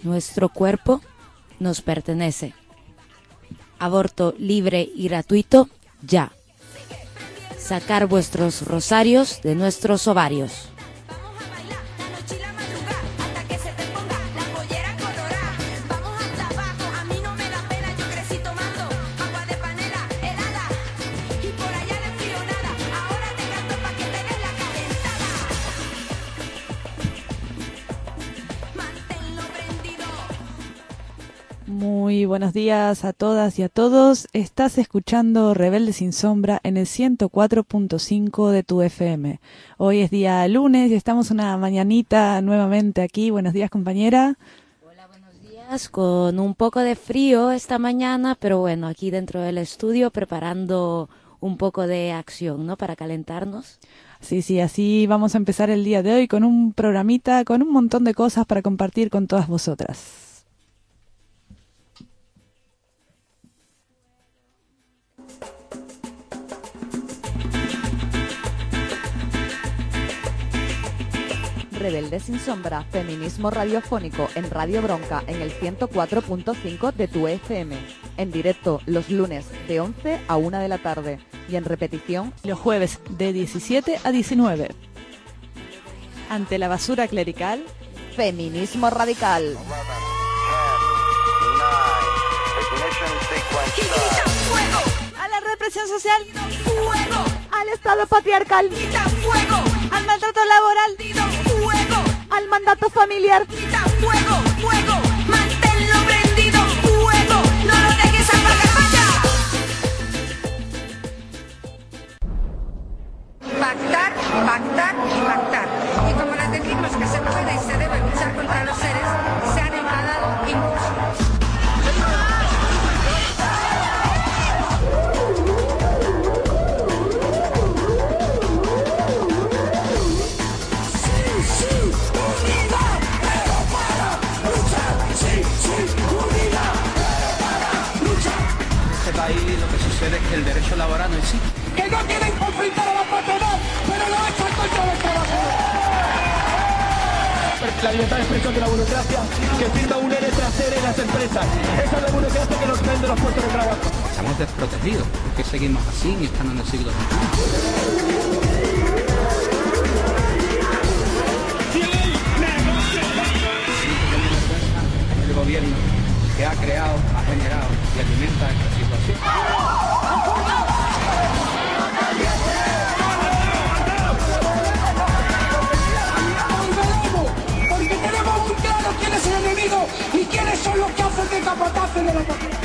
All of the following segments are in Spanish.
Nuestro cuerpo nos pertenece. Aborto libre y gratuito, ya. Sacar vuestros rosarios de nuestros ovarios. Muy buenos días a todas y a todos. Estás escuchando Rebelde Sin Sombra en el 104.5 de tu FM. Hoy es día lunes y estamos una mañanita nuevamente aquí. Buenos días, compañera. Hola, buenos días. Con un poco de frío esta mañana, pero bueno, aquí dentro del estudio preparando un poco de acción, ¿no? Para calentarnos. Sí, así vamos a empezar el día de hoy con un programita, con un montón de cosas para compartir con todas vosotras. Rebelde Sin Sombra, feminismo radiofónico en Radio Bronca en el 104.5 de tu FM. En directo los lunes de 11 a 1 de la tarde y en repetición los jueves de 17 a 19. Ante la basura clerical, feminismo radical. A la represión social, al Estado patriarcal, al maltrato laboral, al mandato familiar. Fuego, manténlo prendido, fuego, no lo dejes apagar, vaya. Pactar y pactar. Y como les decimos que se puede y se debe luchar contra los seres, se han enfadado imposibles. Ahí lo que sucede es que el derecho laboral no existe. Que no quieren confrontar a la patronal, pero lo echan contra los trabajadores. La libertad de expresión de la burocracia que firma un ERE tras ERE en las empresas. Esa es la burocracia que nos vende los puestos de trabajo. Estamos desprotegidos. ¿Por qué seguimos así y están en el siglo XXI? El gobierno que ha creado, ha generado y alimenta esta situación. Porque tenemos muy claro quién es el enemigo y quiénes son los que hacen de capataces de la patronal.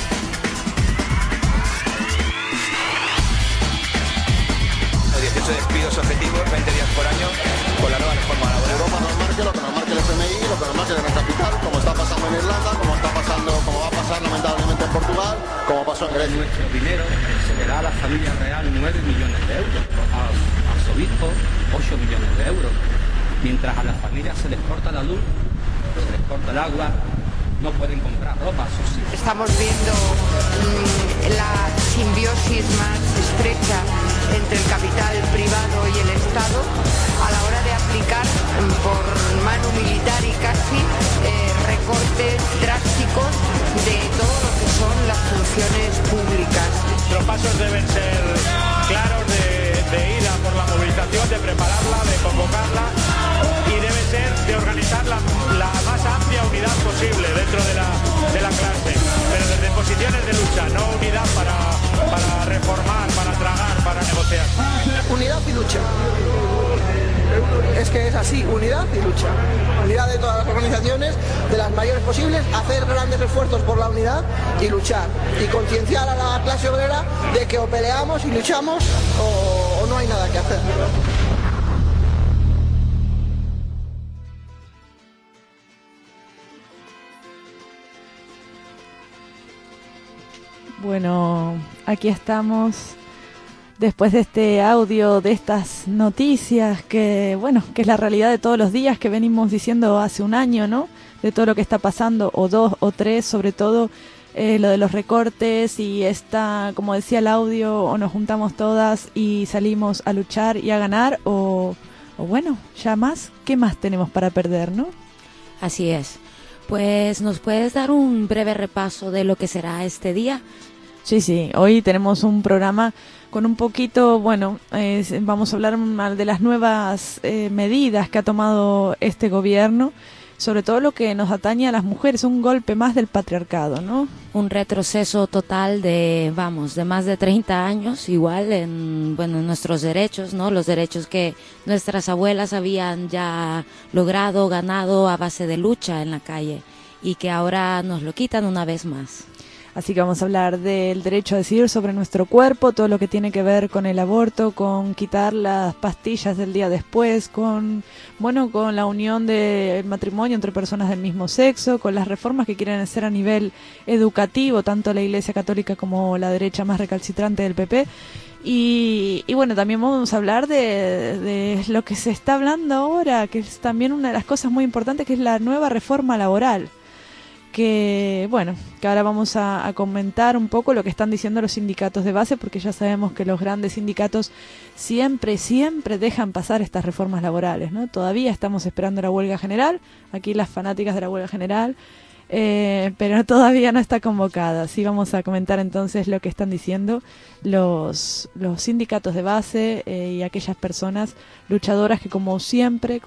18 despidos objetivos, 20 días por año, con la nueva reforma laboral. Europa nos marque lo que nos marque el FMI, lo que nos marque el capital, como está pasando en Irlanda, como va a pasar lamentablemente en Portugal, como pasó en Grecia. Nuestro dinero se le da a la familia real 9 millones de euros, a los obispos 8 millones de euros, mientras a las familias se les corta la luz, se les corta el agua, no pueden comprar ropa, eso sí. Estamos viendo la simbiosis más estrecha entre el capital privado y el Estado a la hora de aplicar por mano militar y casi recortes drásticos de todo lo que son las funciones públicas. Los pasos deben ser claros de ir a por la movilización, de prepararla, de convocarla y debe ser de organizar la más amplia unidad posible dentro de la clase, pero desde posiciones de lucha, no unidad para reformar, para tragar, para negociar. Unidad y lucha. Es que es así, unidad y lucha. Unidad de todas las organizaciones, de las mayores posibles, hacer grandes esfuerzos por la unidad y luchar. Y concienciar a la clase obrera de que o peleamos y luchamos o no hay nada que hacer. Bueno, aquí estamos después de este audio, de estas noticias que, bueno, que es la realidad de todos los días que venimos diciendo hace un año, ¿no? De todo lo que está pasando, o 2 o 3, sobre todo lo de los recortes y esta, como decía el audio, o nos juntamos todas y salimos a luchar y a ganar, o bueno, ya más, ¿qué más tenemos para perder, no? Así es. Pues, ¿nos puedes dar un breve repaso de lo que será este día? Sí, hoy tenemos un programa con un poquito, vamos a hablar de las nuevas medidas que ha tomado este gobierno, sobre todo lo que nos atañe a las mujeres, un golpe más del patriarcado, ¿no? Un retroceso total de más de 30 años, igual en nuestros derechos, ¿no? Los derechos que nuestras abuelas habían ya logrado, ganado a base de lucha en la calle y que ahora nos lo quitan una vez más. Así que vamos a hablar del derecho a decidir sobre nuestro cuerpo, todo lo que tiene que ver con el aborto, con quitar las pastillas del día después, con la unión del matrimonio entre personas del mismo sexo, con las reformas que quieren hacer a nivel educativo, tanto la Iglesia Católica como la derecha más recalcitrante del PP. Y también vamos a hablar de lo que se está hablando ahora, que es también una de las cosas muy importantes, que es la nueva reforma laboral. Que ahora vamos a comentar un poco lo que están diciendo los sindicatos de base, porque ya sabemos que los grandes sindicatos siempre dejan pasar estas reformas laborales, ¿no? Todavía estamos esperando la huelga general, aquí las fanáticas de la huelga general, pero todavía no está convocada. Sí, vamos a comentar entonces lo que están diciendo los sindicatos de base y aquellas personas luchadoras que como siempre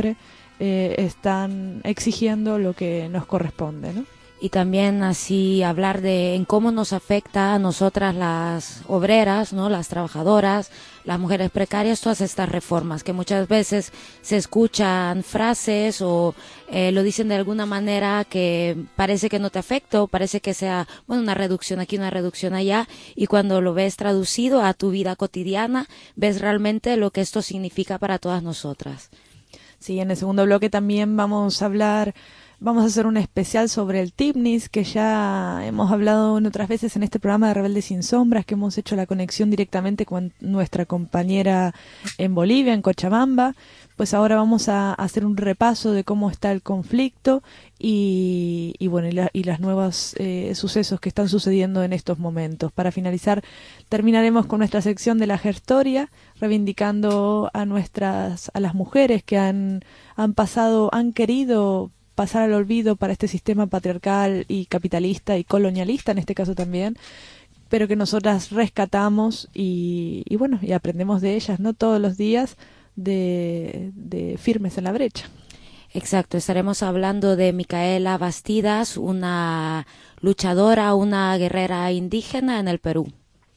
están exigiendo lo que nos corresponde, ¿no? Y también así hablar en cómo nos afecta a nosotras las obreras, ¿no? Las trabajadoras, las mujeres precarias, todas estas reformas que muchas veces se escuchan frases o lo dicen de alguna manera que parece que no te afecta o parece que sea una reducción aquí, una reducción allá, y cuando lo ves traducido a tu vida cotidiana ves realmente lo que esto significa para todas nosotras. Sí, en el segundo bloque también vamos a hacer un especial sobre el TIPNIS, que ya hemos hablado otras veces en este programa de Rebeldes sin Sombras, que hemos hecho la conexión directamente con nuestra compañera en Bolivia, en Cochabamba. Pues ahora vamos a hacer un repaso de cómo está el conflicto y las nuevos sucesos que están sucediendo en estos momentos. Para finalizar, terminaremos con nuestra sección de la Gestoria, reivindicando a las mujeres que han querido pasar al olvido para este sistema patriarcal y capitalista y colonialista, en este caso también, pero que nosotras rescatamos y aprendemos de ellas, ¿no? Todos los días de Firmes en la Brecha. Exacto, estaremos hablando de Micaela Bastidas, una luchadora, una guerrera indígena en el Perú.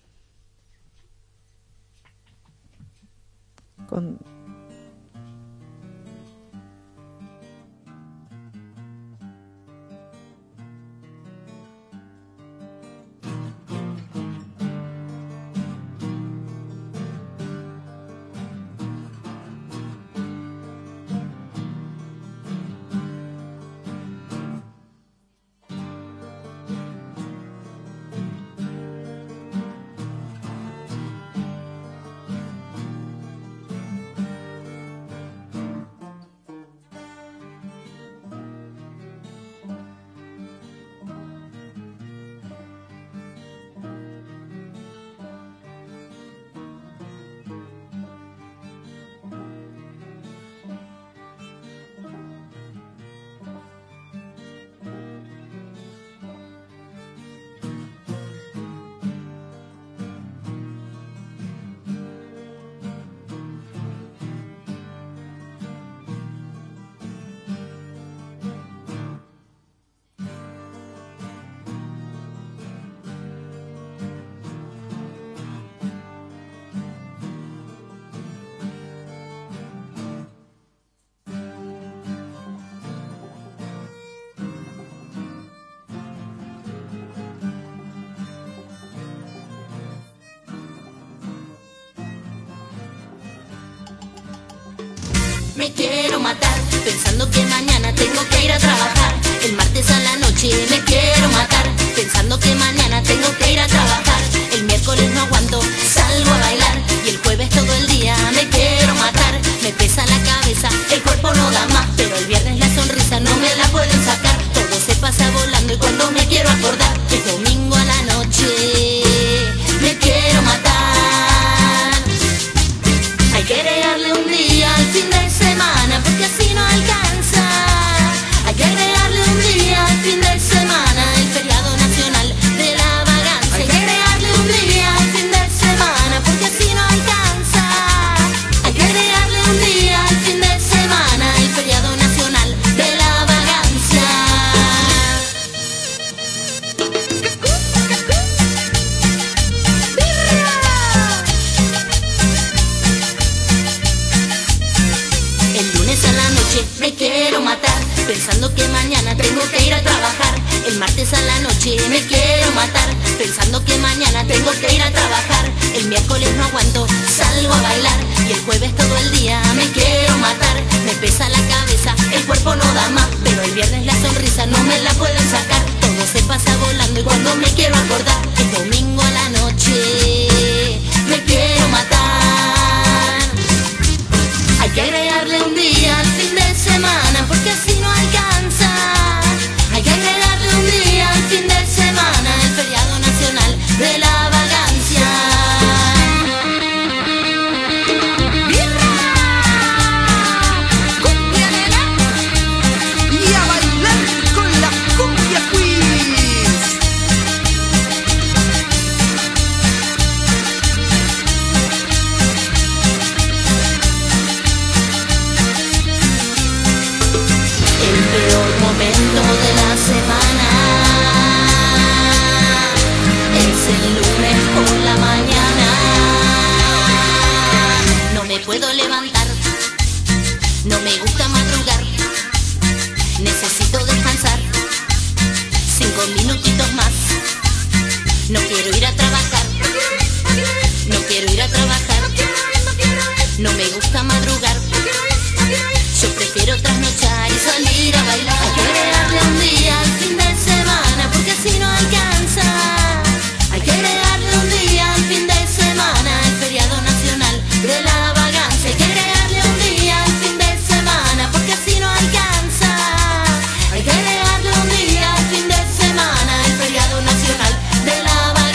Me quiero matar, pensando que mañana tengo que ir a trabajar. El martes a la noche me quiero matar, pensando que mañana tengo que ir a trabajar. El miércoles no aguanto, salgo a bailar. Y el jueves todo el día me quiero matar. Me pesa la cabeza, el cuerpo no da más. Pero el viernes la sonrisa no me la pueden sacar. Todo se pasa volando y cuando me quiero acordar, es domingo a la noche, me quiero matar. Hay que agregarle un día al fin de semana, porque así no alcanza. Hay que agregarle un día El lunes a la noche me quiero matar, pensando que mañana tengo que ir a trabajar. El martes a la noche me quiero matar, pensando que mañana tengo que ir a trabajar. El miércoles no aguanto, salgo a bailar. Y el jueves todo el día me quiero matar. Me pesa la cabeza, el cuerpo no da más, pero el viernes la sonrisa no me la pueden sacar. Todo se pasa volando y cuando me quiero acordar, el domingo a la noche me quiero matar. Hay que agregarle un día al fin de semana, porque así no alcanza. Hay que agregarle un día al fin de semana, el feriado nacional de la vagancia. ¡Birra! ¡Cumbia, nena! Y a bailar con la cumbia quiz. El peor momento de la semana es el lunes por la mañana. No me puedo levantar, no me gusta madrugar, necesito descansar 5 minutitos más. No quiero ir a trabajar, no quiero ir a trabajar, no me gusta madrugar. Yo prefiero trasnochar y salir a bailar. Hay que agregarle un día al fin de semana, porque así no alcanza. Hay que agregarle un día al fin de semana, el feriado nacional de la vagancia. Hay que agregarle un día al fin de semana, porque así no alcanza. Hay que agregarle un día al fin de semana, el feriado nacional de la vagancia.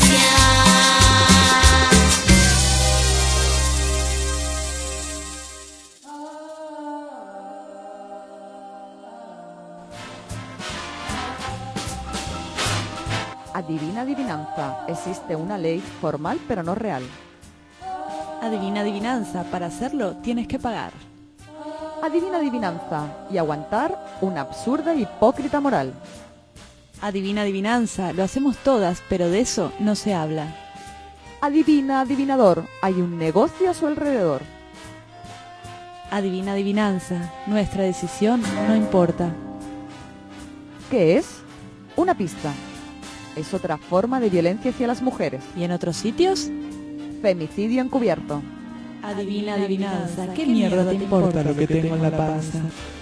Adivina adivinanza. Existe una ley formal pero no real. Adivina adivinanza. Para hacerlo tienes que pagar. Adivina adivinanza y aguantar una absurda e hipócrita moral. Adivina adivinanza. Lo hacemos todas, pero de eso no se habla. Adivina adivinador. Hay un negocio a su alrededor. Adivina adivinanza. Nuestra decisión no importa. ¿Qué es? Una pista. Es otra forma de violencia hacia las mujeres. ¿Y en otros sitios? Femicidio encubierto. Adivina adivinanza. ¿Qué mierda te importa lo que tengo en la panza?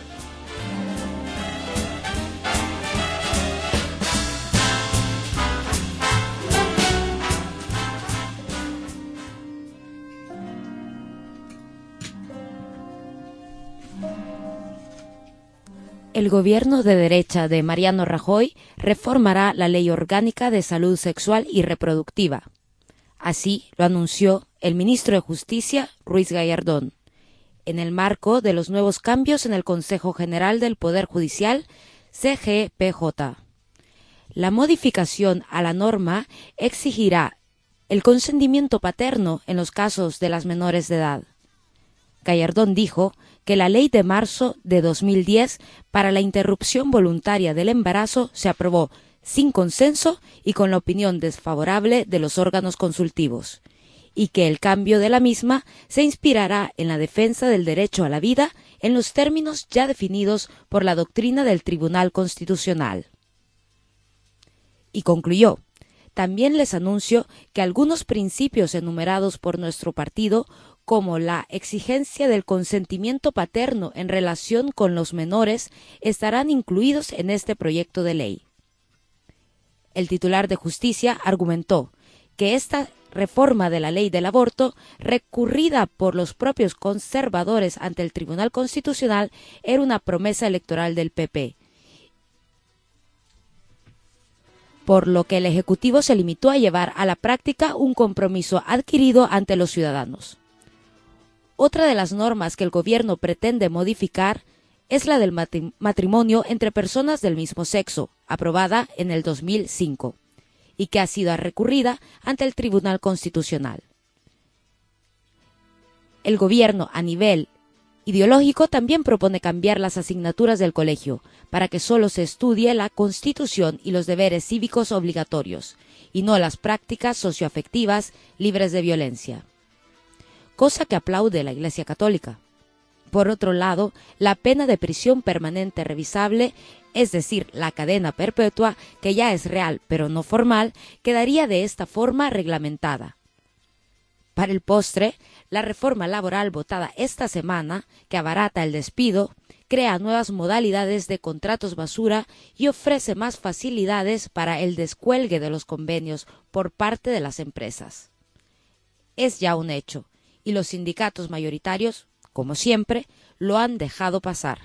El gobierno de derecha de Mariano Rajoy reformará la Ley Orgánica de Salud Sexual y Reproductiva. Así lo anunció el ministro de Justicia, Ruiz Gallardón, en el marco de los nuevos cambios en el Consejo General del Poder Judicial, CGPJ. La modificación a la norma exigirá el consentimiento paterno en los casos de las menores de edad. Gallardón dijo que la ley de marzo de 2010 para la interrupción voluntaria del embarazo se aprobó sin consenso y con la opinión desfavorable de los órganos consultivos, y que el cambio de la misma se inspirará en la defensa del derecho a la vida en los términos ya definidos por la doctrina del Tribunal Constitucional. Y concluyó: también les anuncio que algunos principios enumerados por nuestro partido, como la exigencia del consentimiento paterno en relación con los menores, estarán incluidos en este proyecto de ley. El titular de Justicia argumentó que esta reforma de la ley del aborto, recurrida por los propios conservadores ante el Tribunal Constitucional, era una promesa electoral del PP, por lo que el Ejecutivo se limitó a llevar a la práctica un compromiso adquirido ante los ciudadanos. Otra de las normas que el gobierno pretende modificar es la del matrimonio entre personas del mismo sexo, aprobada en el 2005, y que ha sido recurrida ante el Tribunal Constitucional. El gobierno, a nivel ideológico, también propone cambiar las asignaturas del colegio para que solo se estudie la Constitución y los deberes cívicos obligatorios, y no las prácticas socioafectivas libres de violencia. Cosa que aplaude la Iglesia Católica, Por otro lado, la pena de prisión permanente revisable, es decir, la cadena perpetua, que ya es real pero no formal, quedaría de esta forma reglamentada. Para el postre, la reforma laboral votada esta semana, que abarata el despido, crea nuevas modalidades de contratos basura y ofrece más facilidades para el descuelgue de los convenios por parte de las empresas. Es ya un hecho, y los sindicatos mayoritarios, como siempre, lo han dejado pasar.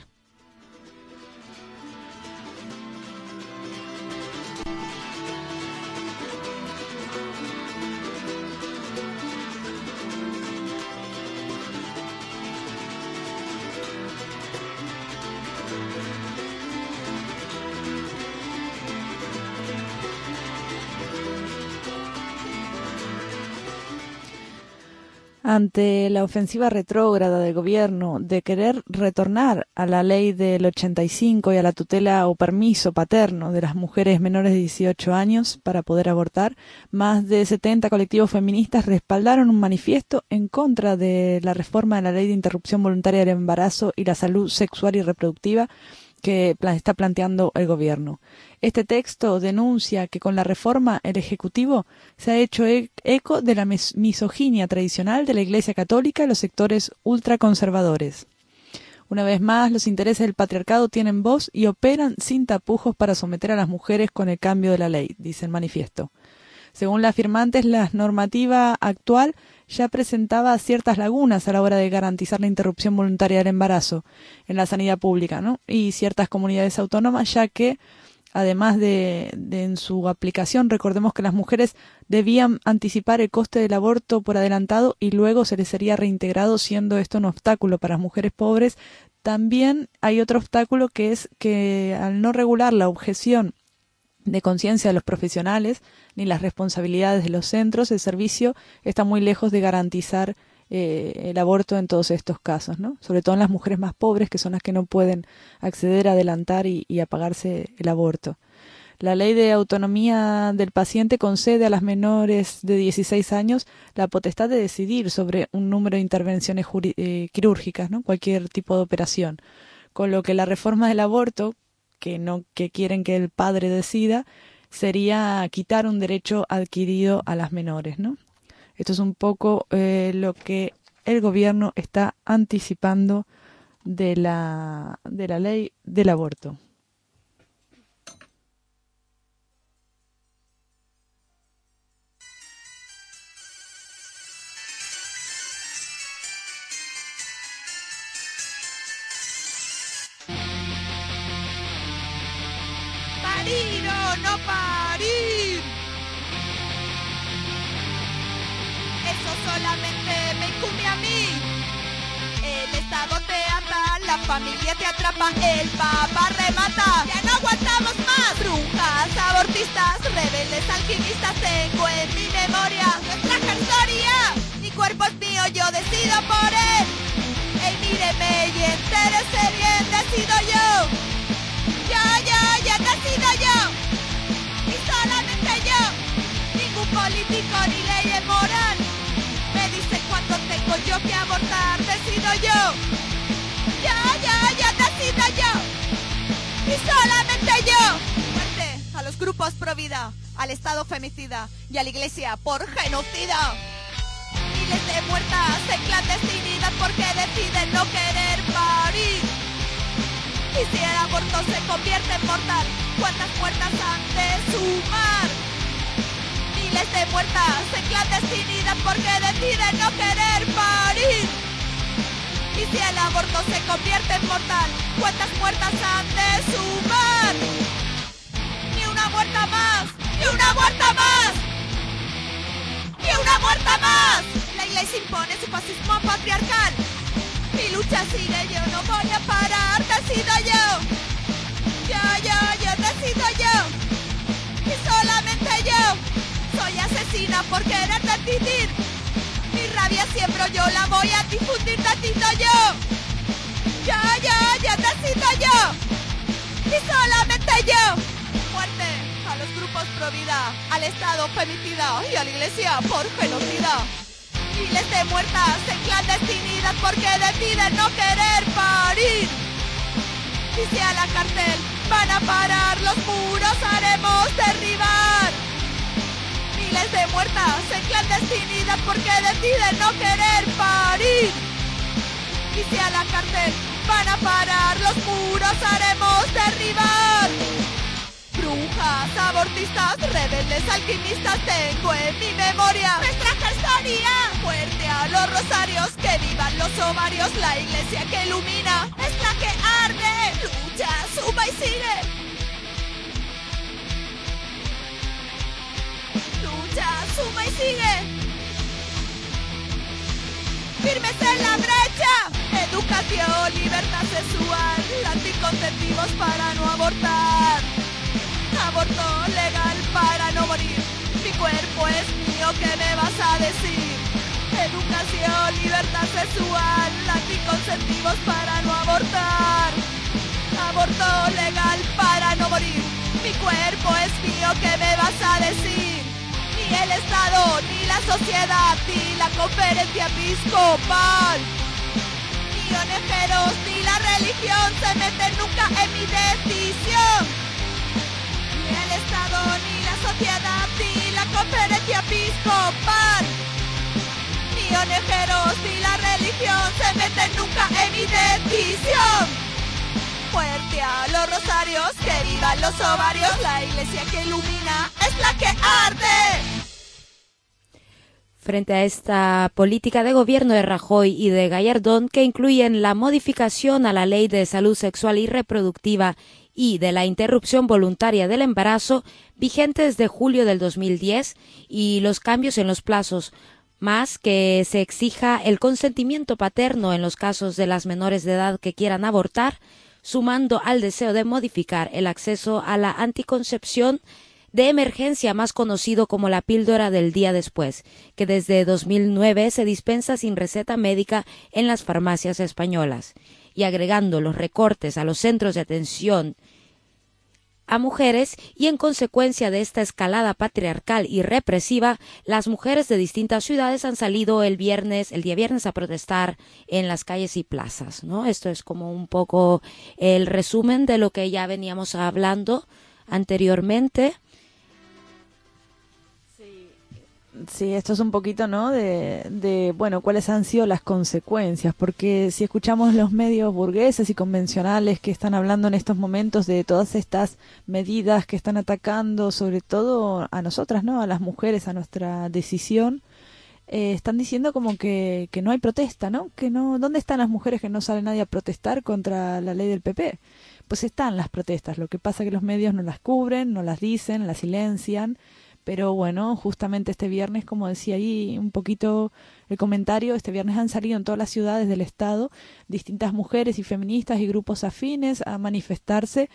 Ante la ofensiva retrógrada del gobierno de querer retornar a la ley del 85 y a la tutela o permiso paterno de las mujeres menores de 18 años para poder abortar, más de 70 colectivos feministas respaldaron un manifiesto en contra de la reforma de la ley de interrupción voluntaria del embarazo y la salud sexual y reproductiva que está planteando el gobierno. Este texto denuncia que con la reforma el Ejecutivo se ha hecho eco de la misoginia tradicional de la Iglesia Católica y los sectores ultraconservadores. Una vez más, los intereses del patriarcado tienen voz y operan sin tapujos para someter a las mujeres con el cambio de la ley, dice el manifiesto. Según las firmantes, la normativa actual ya presentaba ciertas lagunas a la hora de garantizar la interrupción voluntaria del embarazo en la sanidad pública, ¿no? Y ciertas comunidades autónomas, ya que además de en su aplicación, recordemos que las mujeres debían anticipar el coste del aborto por adelantado y luego se les sería reintegrado, siendo esto un obstáculo para las mujeres pobres. También hay otro obstáculo, que es que al no regular la objeción de conciencia de los profesionales ni las responsabilidades de los centros, el servicio está muy lejos de garantizar el aborto en todos estos casos, ¿no? Sobre todo en las mujeres más pobres, que son las que no pueden acceder a adelantar y a pagarse el aborto. La ley de autonomía del paciente concede a las menores de 16 años la potestad de decidir sobre un número de intervenciones quirúrgicas, ¿no? Cualquier tipo de operación. Con lo que la reforma del aborto, que quieren que el padre decida, sería quitar un derecho adquirido a las menores, ¿no? Esto es un poco lo que el gobierno está anticipando de la ley del aborto. ¡Parir o no parir! Eso solamente me incumbe a mí. El Estado te ata, la familia te atrapa, el Papa remata. ¡Ya no aguantamos más! Brujas, abortistas, rebeldes, alquimistas, tengo en mi memoria nuestra historia. Mi cuerpo es mío, yo decido por él. Ey, míreme y entérese bien, decido yo. Ya decido yo. Y solamente yo. Ningún político ni ley moral me dice cuándo tengo yo que abortar. Decido yo. Ya decido yo. Y solamente yo. Muerte a los grupos pro vida, al Estado femicida y a la Iglesia por genocida. Miles de muertas en clandestinidad porque deciden no querer parir. Y si el aborto se convierte en mortal, ¿cuántas muertas han de sumar? Miles de muertas en clandestinidad porque deciden no querer parir. Y si el aborto se convierte en mortal, ¿cuántas muertas han de sumar? Ni una muerta más, ni una muerta más, ni una muerta más. La Iglesia impone su fascismo patriarcal. Mi lucha sigue, yo no voy a parar, decido yo. Yo decido yo. Y solamente yo. Soy asesina por querer decidir. Mi rabia siembro, yo la voy a difundir, decido yo. Yo decido yo. Y solamente yo. Muerte a los grupos pro vida, al Estado femicida y a la Iglesia por genocida. Miles de muertas en clandestinidad porque deciden no querer parir. Y si a la cárcel van a parar, los muros haremos derribar. Miles de muertas en clandestinidad porque deciden no querer parir. Y si a la cárcel van a parar, los muros haremos derribar. Brujas, abortistas, rebeldes, alquimistas, tengo en mi memoria nuestra historia. Muerte a los rosarios, que vivan los ovarios, la iglesia que ilumina es la que arde. Lucha, suma y sigue. Lucha, suma y sigue. Firmes en la brecha. Educación, libertad sexual, anticonceptivos para no abortar. Aborto legal para no morir. Mi cuerpo es mío, ¿qué me vas a decir? Educación, libertad sexual, anticonceptivos para no abortar. Aborto legal para no morir. Mi cuerpo es mío, ¿qué me vas a decir? Ni el Estado, ni la sociedad, ni la conferencia episcopal, ni ONGeros, ni la religión se meten nunca en mi decisión. Ni el Estado, ni la sociedad, ni la conferencia episcopal, ni ONGeros, ni la religión se meten nunca en mi decisión. Muerte a los rosarios, que vivan los ovarios, la iglesia que ilumina es la que arde. Frente a esta política de gobierno de Rajoy y de Gallardón, que incluyen la modificación a la Ley de Salud Sexual y Reproductiva y de la interrupción voluntaria del embarazo, vigente desde julio del 2010, y los cambios en los plazos, más que se exija el consentimiento paterno en los casos de las menores de edad que quieran abortar, sumando al deseo de modificar el acceso a la anticoncepción de emergencia, más conocido como la píldora del día después, que desde 2009 se dispensa sin receta médica en las farmacias españolas, y agregando los recortes a los centros de atención a mujeres, y en consecuencia de esta escalada patriarcal y represiva, las mujeres de distintas ciudades han salido el día viernes a protestar en las calles y plazas, ¿no? Esto es como un poco el resumen de lo que ya veníamos hablando anteriormente. Sí, esto es un poquito, ¿no? Bueno, cuáles han sido las consecuencias, porque si escuchamos los medios burgueses y convencionales que están hablando en estos momentos de todas estas medidas que están atacando, sobre todo a nosotras, ¿no? A las mujeres, a nuestra decisión, están diciendo como que no hay protesta, ¿no? Que no, ¿dónde están las mujeres que no sale nadie a protestar contra la ley del PP? Pues están las protestas, lo que pasa es que los medios no las cubren, no las dicen, las silencian. Pero bueno, justamente este viernes, como decía ahí un poquito el comentario, este viernes han salido en todas las ciudades del estado distintas mujeres y feministas y grupos afines a manifestarse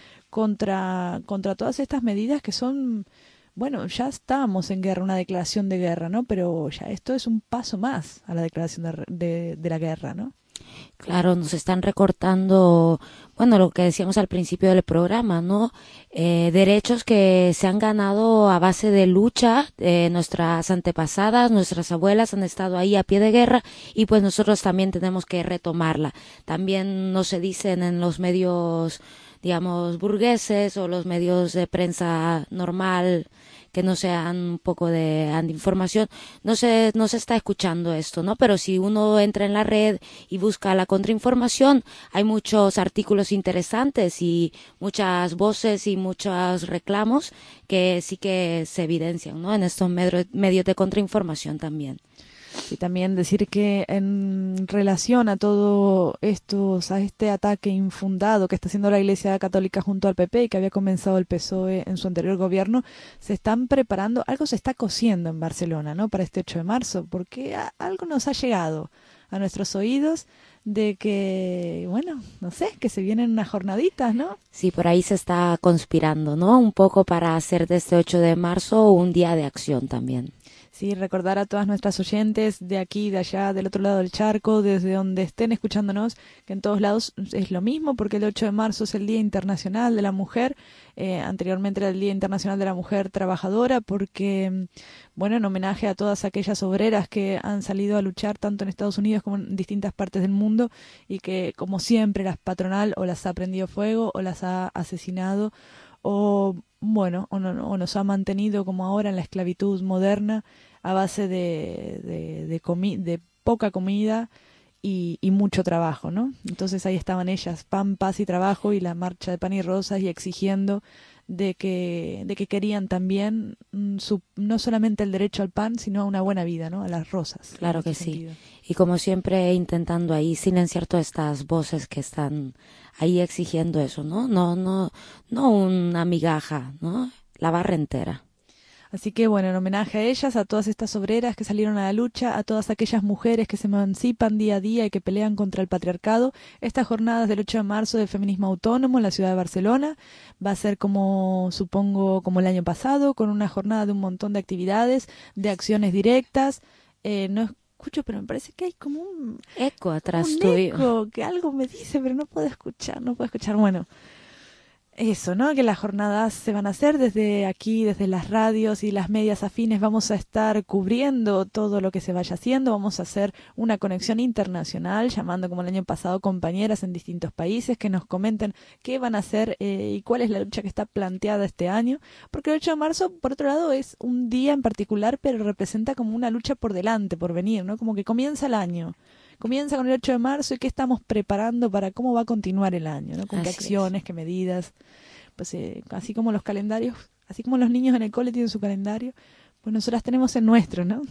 contra todas estas medidas que son, bueno, ya estábamos en guerra, una declaración de guerra, ¿no? Pero ya esto es un paso más a la declaración de la guerra, ¿no? Claro, nos están recortando, bueno, lo que decíamos al principio del programa, ¿no? Derechos que se han ganado a base de lucha, nuestras antepasadas, nuestras abuelas han estado ahí a pie de guerra, y pues nosotros también tenemos que retomarla. También no se dicen en los medios, digamos, burgueses o los medios de prensa normal, que no sean un poco de información, no se está escuchando esto, ¿no? Pero si uno entra en la red y busca la contrainformación, hay muchos artículos interesantes y muchas voces y muchos reclamos que sí que se evidencian, ¿no? En estos medios de contrainformación también. Y también decir que en relación a todo esto, a este ataque infundado que está haciendo la Iglesia Católica junto al PP y que había comenzado el PSOE en su anterior gobierno, se están preparando, algo se está cociendo en Barcelona, ¿no? Para este 8 de marzo, porque algo nos ha llegado a nuestros oídos de que, bueno, no sé, que se vienen unas jornaditas, ¿no? Sí, por ahí se está conspirando, ¿no? Un poco para hacer de este 8 de marzo un día de acción también. Sí, recordar a todas nuestras oyentes de aquí, de allá, del otro lado del charco, desde donde estén escuchándonos, que en todos lados es lo mismo, porque el 8 de marzo es el Día Internacional de la Mujer, anteriormente era el Día Internacional de la Mujer Trabajadora, porque, bueno, en homenaje a todas aquellas obreras que han salido a luchar tanto en Estados Unidos como en distintas partes del mundo y que, como siempre, la patronal o las ha prendido fuego o las ha asesinado o, bueno, o nos ha mantenido como ahora en la esclavitud moderna a base de poca comida y mucho trabajo, ¿no? Entonces ahí estaban ellas, pan, paz y trabajo, y la marcha de pan y rosas, y exigiendo de que querían también no solamente el derecho al pan, sino a una buena vida, ¿no? A las rosas. Claro que sí. Y como siempre intentando ahí silenciar todas estas voces que están ahí exigiendo eso, ¿no? No una migaja, ¿no? La barra entera. Así que, bueno, en homenaje a ellas, a todas estas obreras que salieron a la lucha, a todas aquellas mujeres que se emancipan día a día y que pelean contra el patriarcado, estas jornadas del 8 de marzo de feminismo autónomo en la ciudad de Barcelona va a ser como, supongo, como el año pasado, con una jornada de un montón de actividades, de acciones directas. No escucho, pero me parece que hay como un eco atrás tuyo. Eco, que algo me dice, pero no puedo escuchar. Bueno, eso, ¿no? Que las jornadas se van a hacer desde aquí, desde las radios y las medias afines. Vamos a estar cubriendo todo lo que se vaya haciendo. Vamos a hacer una conexión internacional, llamando como el año pasado compañeras en distintos países que nos comenten qué van a hacer y cuál es la lucha que está planteada este año. Porque el 8 de marzo, por otro lado, es un día en particular, pero representa como una lucha por delante, por venir, ¿no? Como que comienza el año. Comienza con el 8 de marzo y qué estamos preparando para cómo va a continuar el año, ¿no? Con qué acciones, qué medidas. Pues así como los calendarios, así como los niños en el cole tienen su calendario, pues nosotras tenemos el nuestro, ¿no?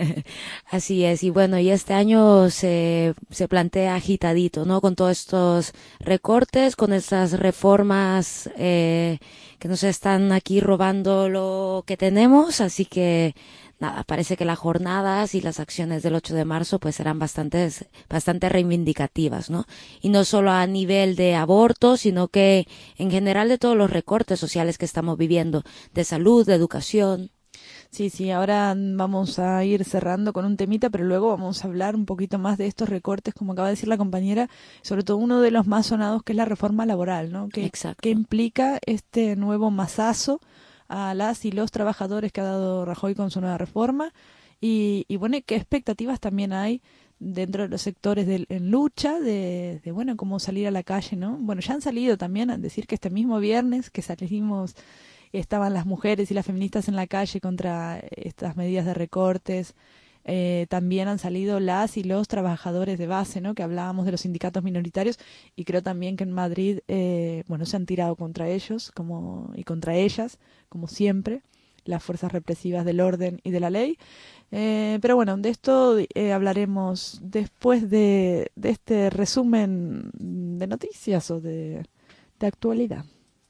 Así es, y bueno, y este año se plantea agitadito, ¿no? Con todos estos recortes, con estas reformas que nos están aquí robando lo que tenemos, así que nada, parece que las jornadas y las acciones del 8 de marzo pues serán bastante reivindicativas, ¿no? Y no solo a nivel de aborto, sino que en general de todos los recortes sociales que estamos viviendo, de salud, de educación. Sí, ahora vamos a ir cerrando con un temita, pero luego vamos a hablar un poquito más de estos recortes, como acaba de decir la compañera, sobre todo uno de los más sonados, que es la reforma laboral, ¿no? Que implica este nuevo mazazo a las y los trabajadores que ha dado Rajoy con su nueva reforma y bueno, qué expectativas también hay dentro de los sectores en lucha de bueno, cómo salir a la calle, ¿no? Bueno, ya han salido también a decir que este mismo viernes que salimos estaban las mujeres y las feministas en la calle contra estas medidas de recortes. También han salido las y los trabajadores de base, ¿no? Que hablábamos de los sindicatos minoritarios, y creo también que en Madrid bueno, se han tirado contra ellos y contra ellas, como siempre, las fuerzas represivas del orden y de la ley. Pero bueno, de esto hablaremos después de este resumen de noticias o de actualidad.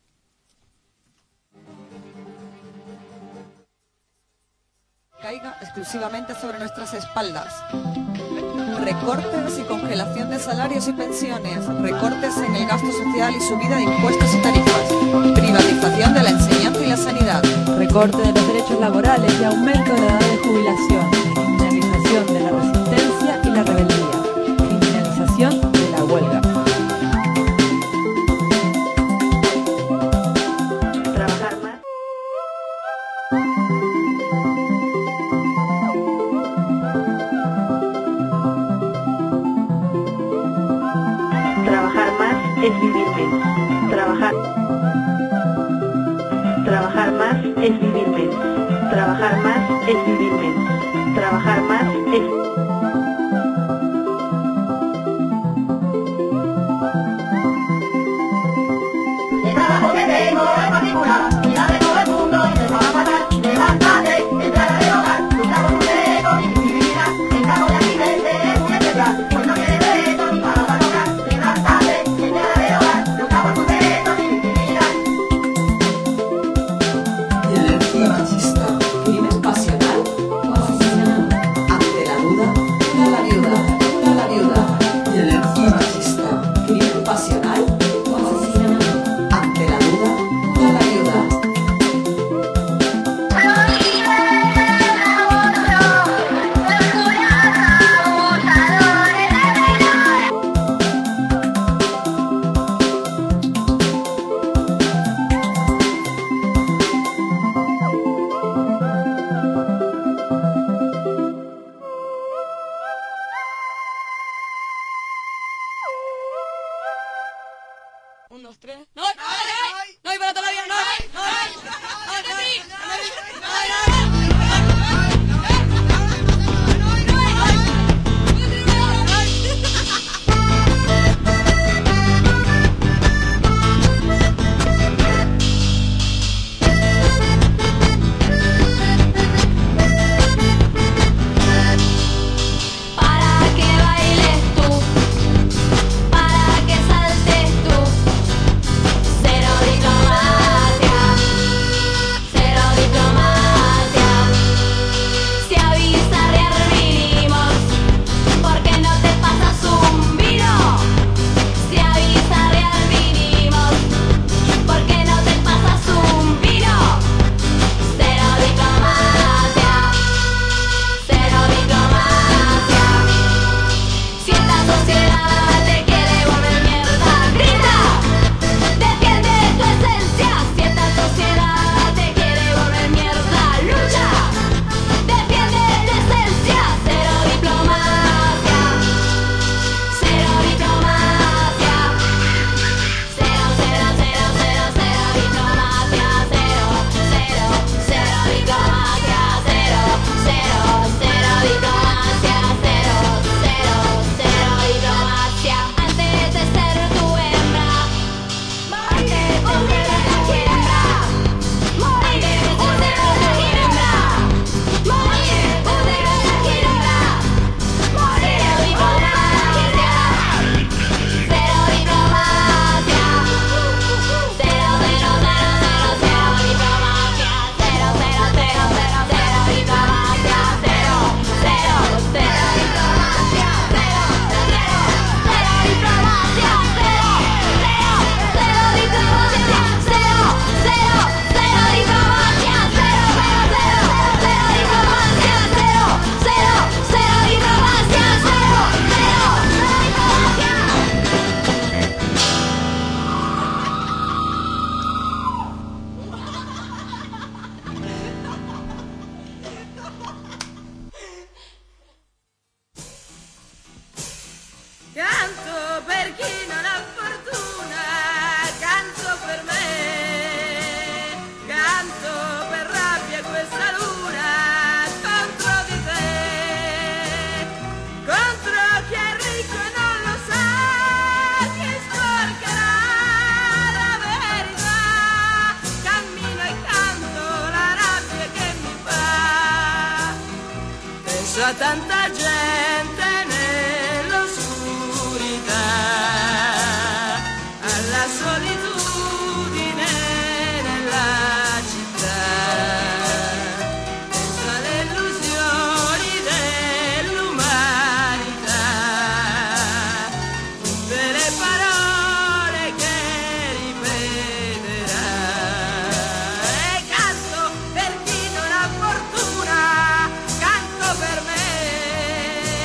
Caiga exclusivamente sobre nuestras espaldas. Recortes y congelación de salarios y pensiones, recortes en el gasto social y subida de impuestos y tarifas, privatización de la enseñanza y la sanidad, recorte de los derechos laborales y aumento de la edad de jubilación, criminalización de la resistencia y la rebeldía, criminalización de la huelga. Es vivir menos. Trabajar más es vivir menos. Trabajar más es vivir menos. Trabajar más es... El trabajo que tengo es particular, y la de todo el mundo y se va a matar. Levántate, entra a rehogar, lucha por tu derecho y tu dignidad. El campo de accidente es muy especial, pues no tiene derecho ni para lograr. Levántate, entra a rehogar, lucha por tu derecho y tu dignidad. Energía machista, crimen pasional o asesinato. Ante la duda, da la viuda, da la viuda. Energía machista, crimen pasional o asesinato. Ante la duda, da la viuda. 1, 2, 3. ¡No! ¡No! ¡Y para toda la vida! ¡No! a tanta gente nell'oscurità, alla solitudine nella città, senza le illusioni dell'umanità, tutte le parole che ripeterà. E canto per chi non ha fortuna, canto per me,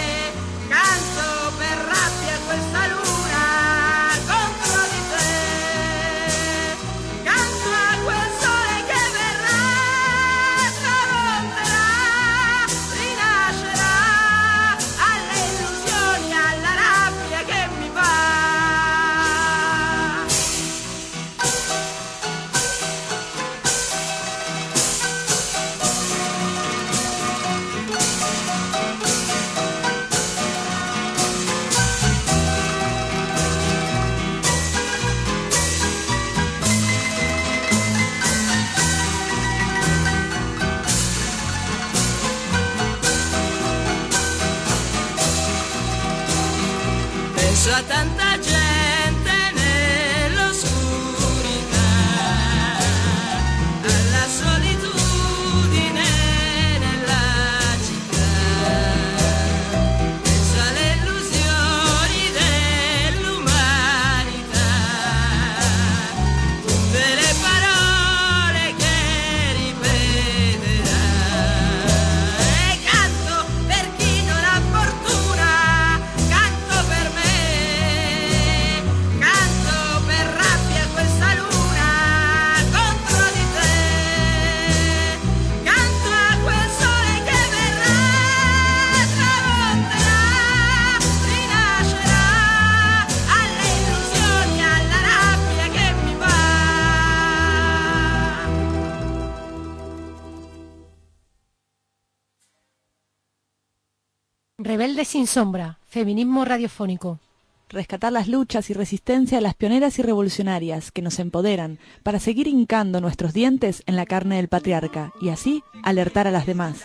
Rebeldes sin sombra, feminismo radiofónico. Rescatar las luchas y resistencia a las pioneras y revolucionarias que nos empoderan para seguir hincando nuestros dientes en la carne del patriarca y así alertar a las demás.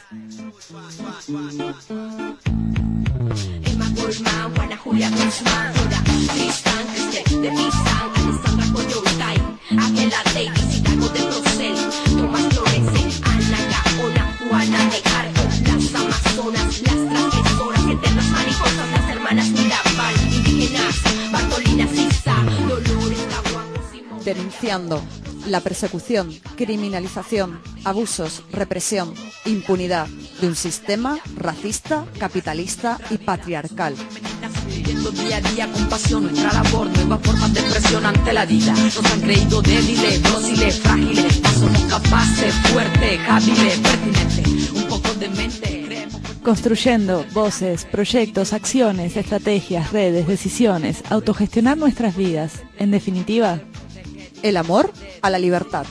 Las amazonas, las transgresoras, eternas mariposas, las hermanas Mirabal, indígenas, Bartolina Sisa, Dolores Caguangos. Denunciando la persecución, criminalización, abusos, represión, impunidad de un sistema racista, capitalista y patriarcal. Viviendo día a día con pasión nuestra labor, nuevas formas de expresión ante la vida. Nos han creído débiles, dóciles, frágiles, mas somos capaces, fuertes, hábiles, pertinentes, un poco de mente. Construyendo voces, proyectos, acciones, estrategias, redes, decisiones, autogestionar nuestras vidas. En definitiva, el amor a la libertad.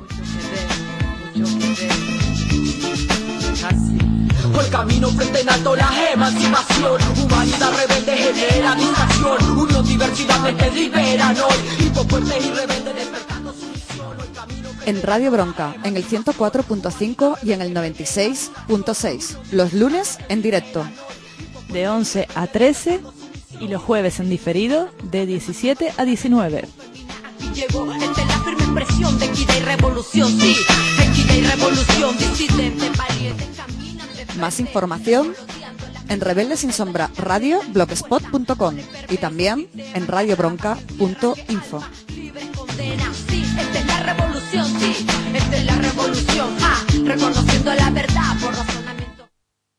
Por camino frente en alto la emancipación, humanidad rebelde genera distracción, unión, diversidad que liberan hoy, hijos fuertes y rebeldes despertando su misión. En Radio Bronca, en el 104.5 y en el 96.6, los lunes en directo. De 11 a 13 y los jueves en diferido de 17 a 19. Llegó entre la firme expresión de equidad y revolución, sí, equidad y revolución, disidente, valiente, caminante. Más información en Rebeldes sin Sombra Radio blogspot.com y también en radiobronca.info. Sí, esta es la revolución, sí, esta es la revolución, reconociendo la verdad por razonamiento.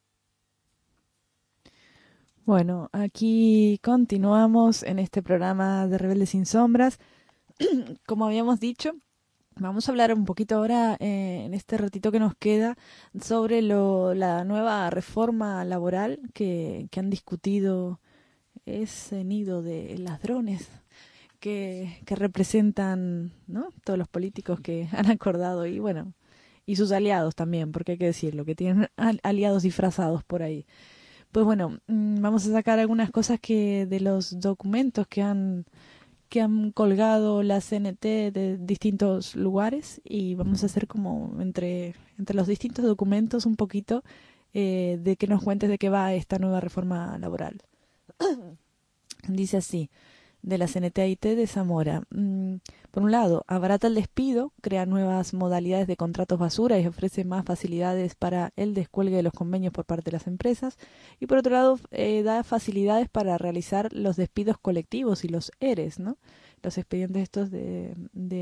Bueno, aquí continuamos en este programa de Rebeldes sin Sombras. Como habíamos dicho, vamos a hablar un poquito ahora, en este ratito que nos queda, sobre la nueva reforma laboral que han discutido ese nido de ladrones que representan, ¿no?, todos los políticos que han acordado y bueno, y sus aliados también, porque hay que decirlo, que tienen aliados disfrazados por ahí. Pues bueno, vamos a sacar algunas cosas de los documentos que han colgado la CNT de distintos lugares y vamos a hacer como entre los distintos documentos un poquito de que nos cuentes de qué va esta nueva reforma laboral. Dice así, de la CNT-IT de Zamora. Por un lado, abarata el despido, crea nuevas modalidades de contratos basura y ofrece más facilidades para el descuelgue de los convenios por parte de las empresas. Y por otro lado, da facilidades para realizar los despidos colectivos y los ERES, ¿no? Los expedientes estos de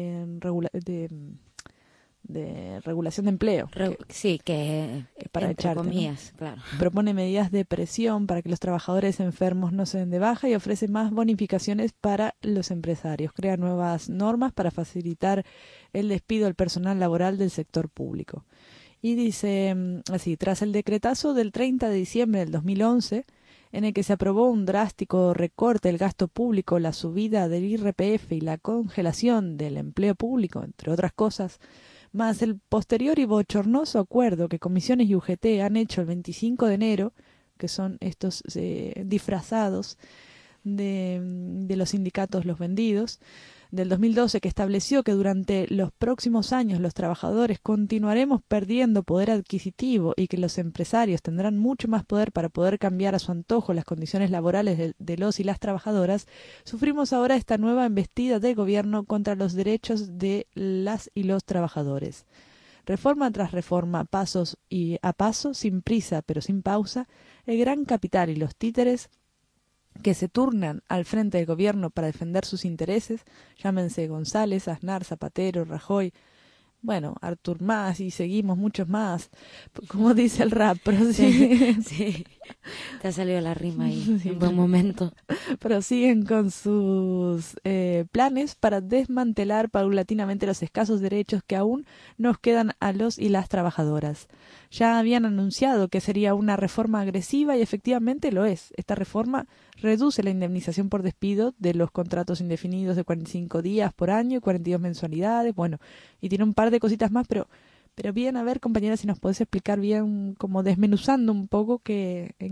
regulación de empleo. Sí, que para entre echarte, comillas, ¿no? claro. Propone medidas de presión para que los trabajadores enfermos no se den de baja y ofrece más bonificaciones para los empresarios. Crea nuevas normas para facilitar el despido del personal laboral del sector público. Y dice así, tras el decretazo del 30 de diciembre del 2011, en el que se aprobó un drástico recorte del gasto público, la subida del IRPF y la congelación del empleo público, entre otras cosas, más el posterior y bochornoso acuerdo que Comisiones y UGT han hecho el 25 de enero, que son estos disfrazados de los sindicatos Los Vendidos, del 2012, que estableció que durante los próximos años los trabajadores continuaremos perdiendo poder adquisitivo y que los empresarios tendrán mucho más poder para poder cambiar a su antojo las condiciones laborales de los y las trabajadoras, sufrimos ahora esta nueva embestida del gobierno contra los derechos de las y los trabajadores. Reforma tras reforma, pasos y a paso, sin prisa pero sin pausa, el gran capital y los títeres que se turnan al frente del gobierno para defender sus intereses, llámense González, Aznar, Zapatero, Rajoy, bueno, Artur Mas y seguimos muchos más, como dice el rap, pero sí, te ha salido la rima ahí, en buen momento. Prosiguen con sus planes para desmantelar paulatinamente los escasos derechos que aún nos quedan a los y las trabajadoras. Ya habían anunciado que sería una reforma agresiva y efectivamente lo es. Esta reforma reduce la indemnización por despido de los contratos indefinidos de 45 días por año y 42 mensualidades, bueno, y tiene un par de cositas más, pero bien, a ver, compañera, si nos podés explicar bien, como desmenuzando un poco qué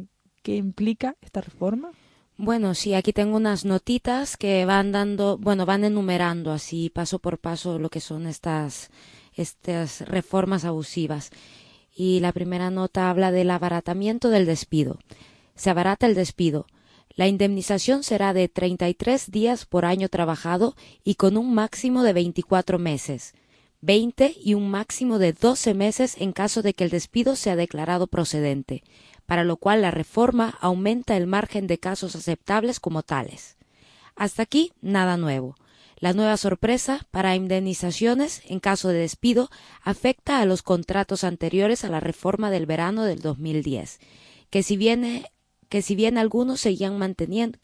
qué implica esta reforma? Bueno, sí, aquí tengo unas notitas que van van enumerando así paso por paso lo que son estas reformas abusivas. Y la primera nota habla del abaratamiento del despido. Se abarata el despido. La indemnización será de 33 días por año trabajado y con un máximo de 24 meses, 20 y un máximo de 12 meses en caso de que el despido sea declarado procedente, para lo cual la reforma aumenta el margen de casos aceptables como tales. Hasta aquí, nada nuevo. La nueva sorpresa para indemnizaciones en caso de despido afecta a los contratos anteriores a la reforma del verano del 2010, que si bien algunos seguían manteniendo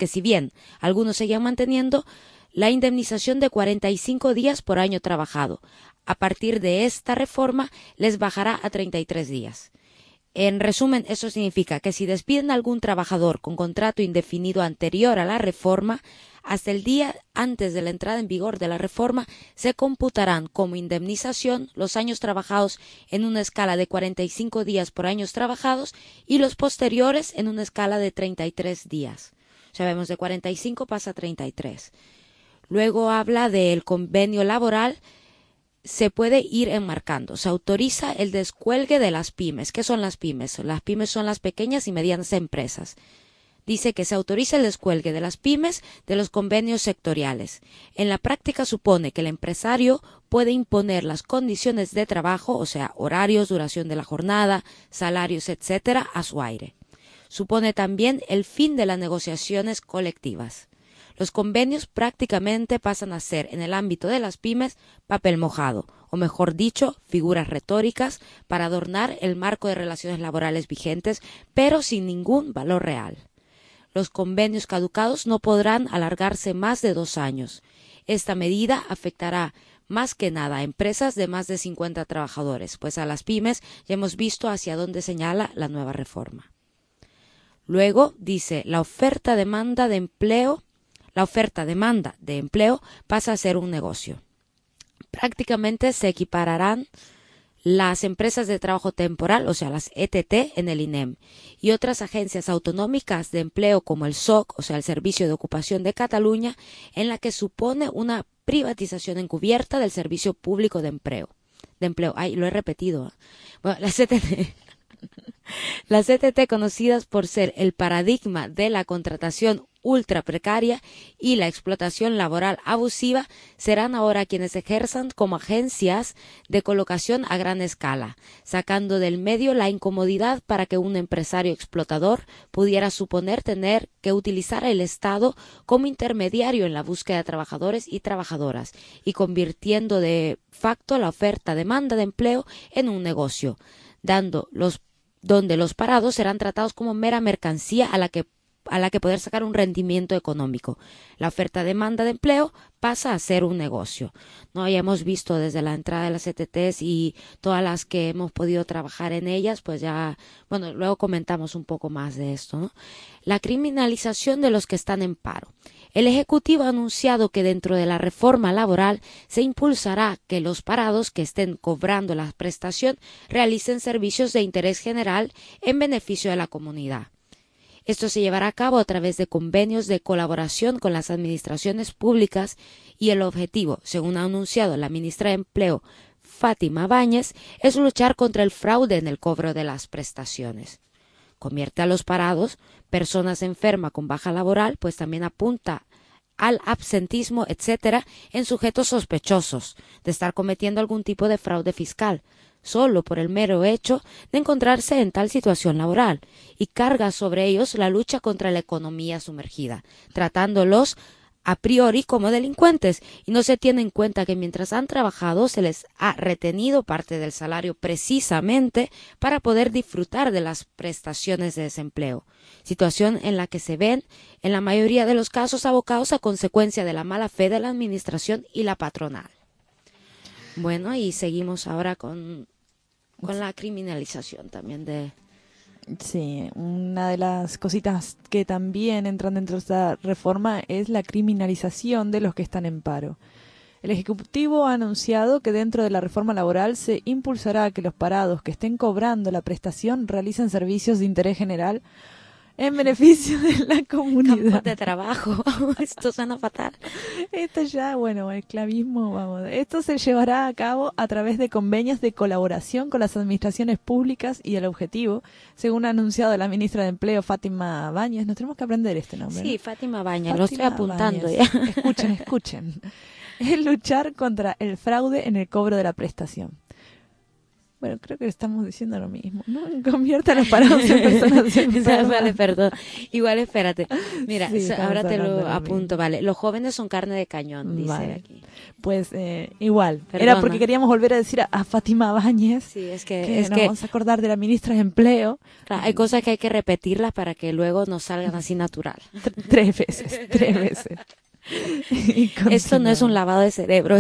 la indemnización de 45 días por año trabajado. A partir de esta reforma les bajará a 33 días. En resumen, eso significa que si despiden a algún trabajador con contrato indefinido anterior a la reforma, hasta el día antes de la entrada en vigor de la reforma, se computarán como indemnización los años trabajados en una escala de 45 días por años trabajados y los posteriores en una escala de 33 días. O sea, vemos de 45 pasa a 33. Luego habla del convenio laboral. Se puede ir enmarcando. Se autoriza el descuelgue de las pymes. ¿Qué son las pymes? Las pymes son las pequeñas y medianas empresas. Dice que se autoriza el descuelgue de las pymes de los convenios sectoriales. En la práctica supone que el empresario puede imponer las condiciones de trabajo, o sea, horarios, duración de la jornada, salarios, etcétera, a su aire. Supone también el fin de las negociaciones colectivas. Los convenios prácticamente pasan a ser, en el ámbito de las pymes, papel mojado, o mejor dicho, figuras retóricas para adornar el marco de relaciones laborales vigentes, pero sin ningún valor real. Los convenios caducados no podrán alargarse más de 2 años. Esta medida afectará más que nada a empresas de más de 50 trabajadores, pues a las pymes ya hemos visto hacia dónde señala la nueva reforma. Luego dice, la oferta-demanda de empleo pasa a ser un negocio. Prácticamente se equipararán las empresas de trabajo temporal, o sea, las ETT en el INEM, y otras agencias autonómicas de empleo como el SOC, o sea, el Servicio de Ocupación de Cataluña, en la que supone una privatización encubierta del servicio público de empleo. Ay, lo he repetido. Bueno, las ETT, conocidas por ser el paradigma de la contratación ultra precaria y la explotación laboral abusiva, serán ahora quienes ejerzan como agencias de colocación a gran escala, sacando del medio la incomodidad para que un empresario explotador pudiera suponer tener que utilizar el Estado como intermediario en la búsqueda de trabajadores y trabajadoras, y convirtiendo de facto la oferta-demanda de empleo en un negocio, donde los parados serán tratados como mera mercancía a la que poder sacar un rendimiento económico. La oferta-demanda de empleo pasa a ser un negocio. ¿No? Ya hemos visto desde la entrada de las ETTs y todas las que hemos podido trabajar en ellas, pues ya, bueno, luego comentamos un poco más de esto, ¿no? La criminalización de los que están en paro. El Ejecutivo ha anunciado que dentro de la reforma laboral se impulsará que los parados que estén cobrando la prestación realicen servicios de interés general en beneficio de la comunidad. Esto se llevará a cabo a través de convenios de colaboración con las administraciones públicas y el objetivo, según ha anunciado la ministra de Empleo, Fátima Báñez, es luchar contra el fraude en el cobro de las prestaciones. Convierte a los parados, personas enfermas con baja laboral, pues también apunta al absentismo, etcétera, en sujetos sospechosos de estar cometiendo algún tipo de fraude fiscal, solo por el mero hecho de encontrarse en tal situación laboral, y carga sobre ellos la lucha contra la economía sumergida, tratándolos a priori como delincuentes, y no se tiene en cuenta que mientras han trabajado se les ha retenido parte del salario precisamente para poder disfrutar de las prestaciones de desempleo, situación en la que se ven en la mayoría de los casos abocados a consecuencia de la mala fe de la administración y la patronal. Bueno, y seguimos ahora con la criminalización también de... Sí, una de las cositas que también entran dentro de esta reforma es la criminalización de los que están en paro. El Ejecutivo ha anunciado que dentro de la reforma laboral se impulsará que los parados que estén cobrando la prestación realicen servicios de interés general en beneficio de la comunidad. Campos de trabajo. Esto suena fatal. Esto ya, bueno, esclavismo, vamos. Esto se llevará a cabo a través de convenios de colaboración con las administraciones públicas y el objetivo, según ha anunciado la ministra de Empleo, Fátima Báñez. Nos tenemos que aprender este nombre, Sí, ¿no? Fátima Báñez, Fátima lo estoy apuntando Báñez. ya. Escuchen. Es luchar contra el fraude en el cobro de la prestación. Bueno, creo que estamos diciendo lo mismo, ¿no? Convierta a los parados en personas enfermas. Vale, perdón. Igual, espérate. Mira, Sí, ahora estamos te hablando lo de lo apunto, vale. Los jóvenes son carne de cañón, dice Vale. aquí. Pues igual, Perdona. era porque queríamos volver a decir a Fátima Báñez, Sí, es que que nos vamos a acordar de la ministra de Empleo. claro, hay cosas que hay que repetirlas para que luego nos salgan así natural. 3 veces. Y Esto no es un lavado de cerebro.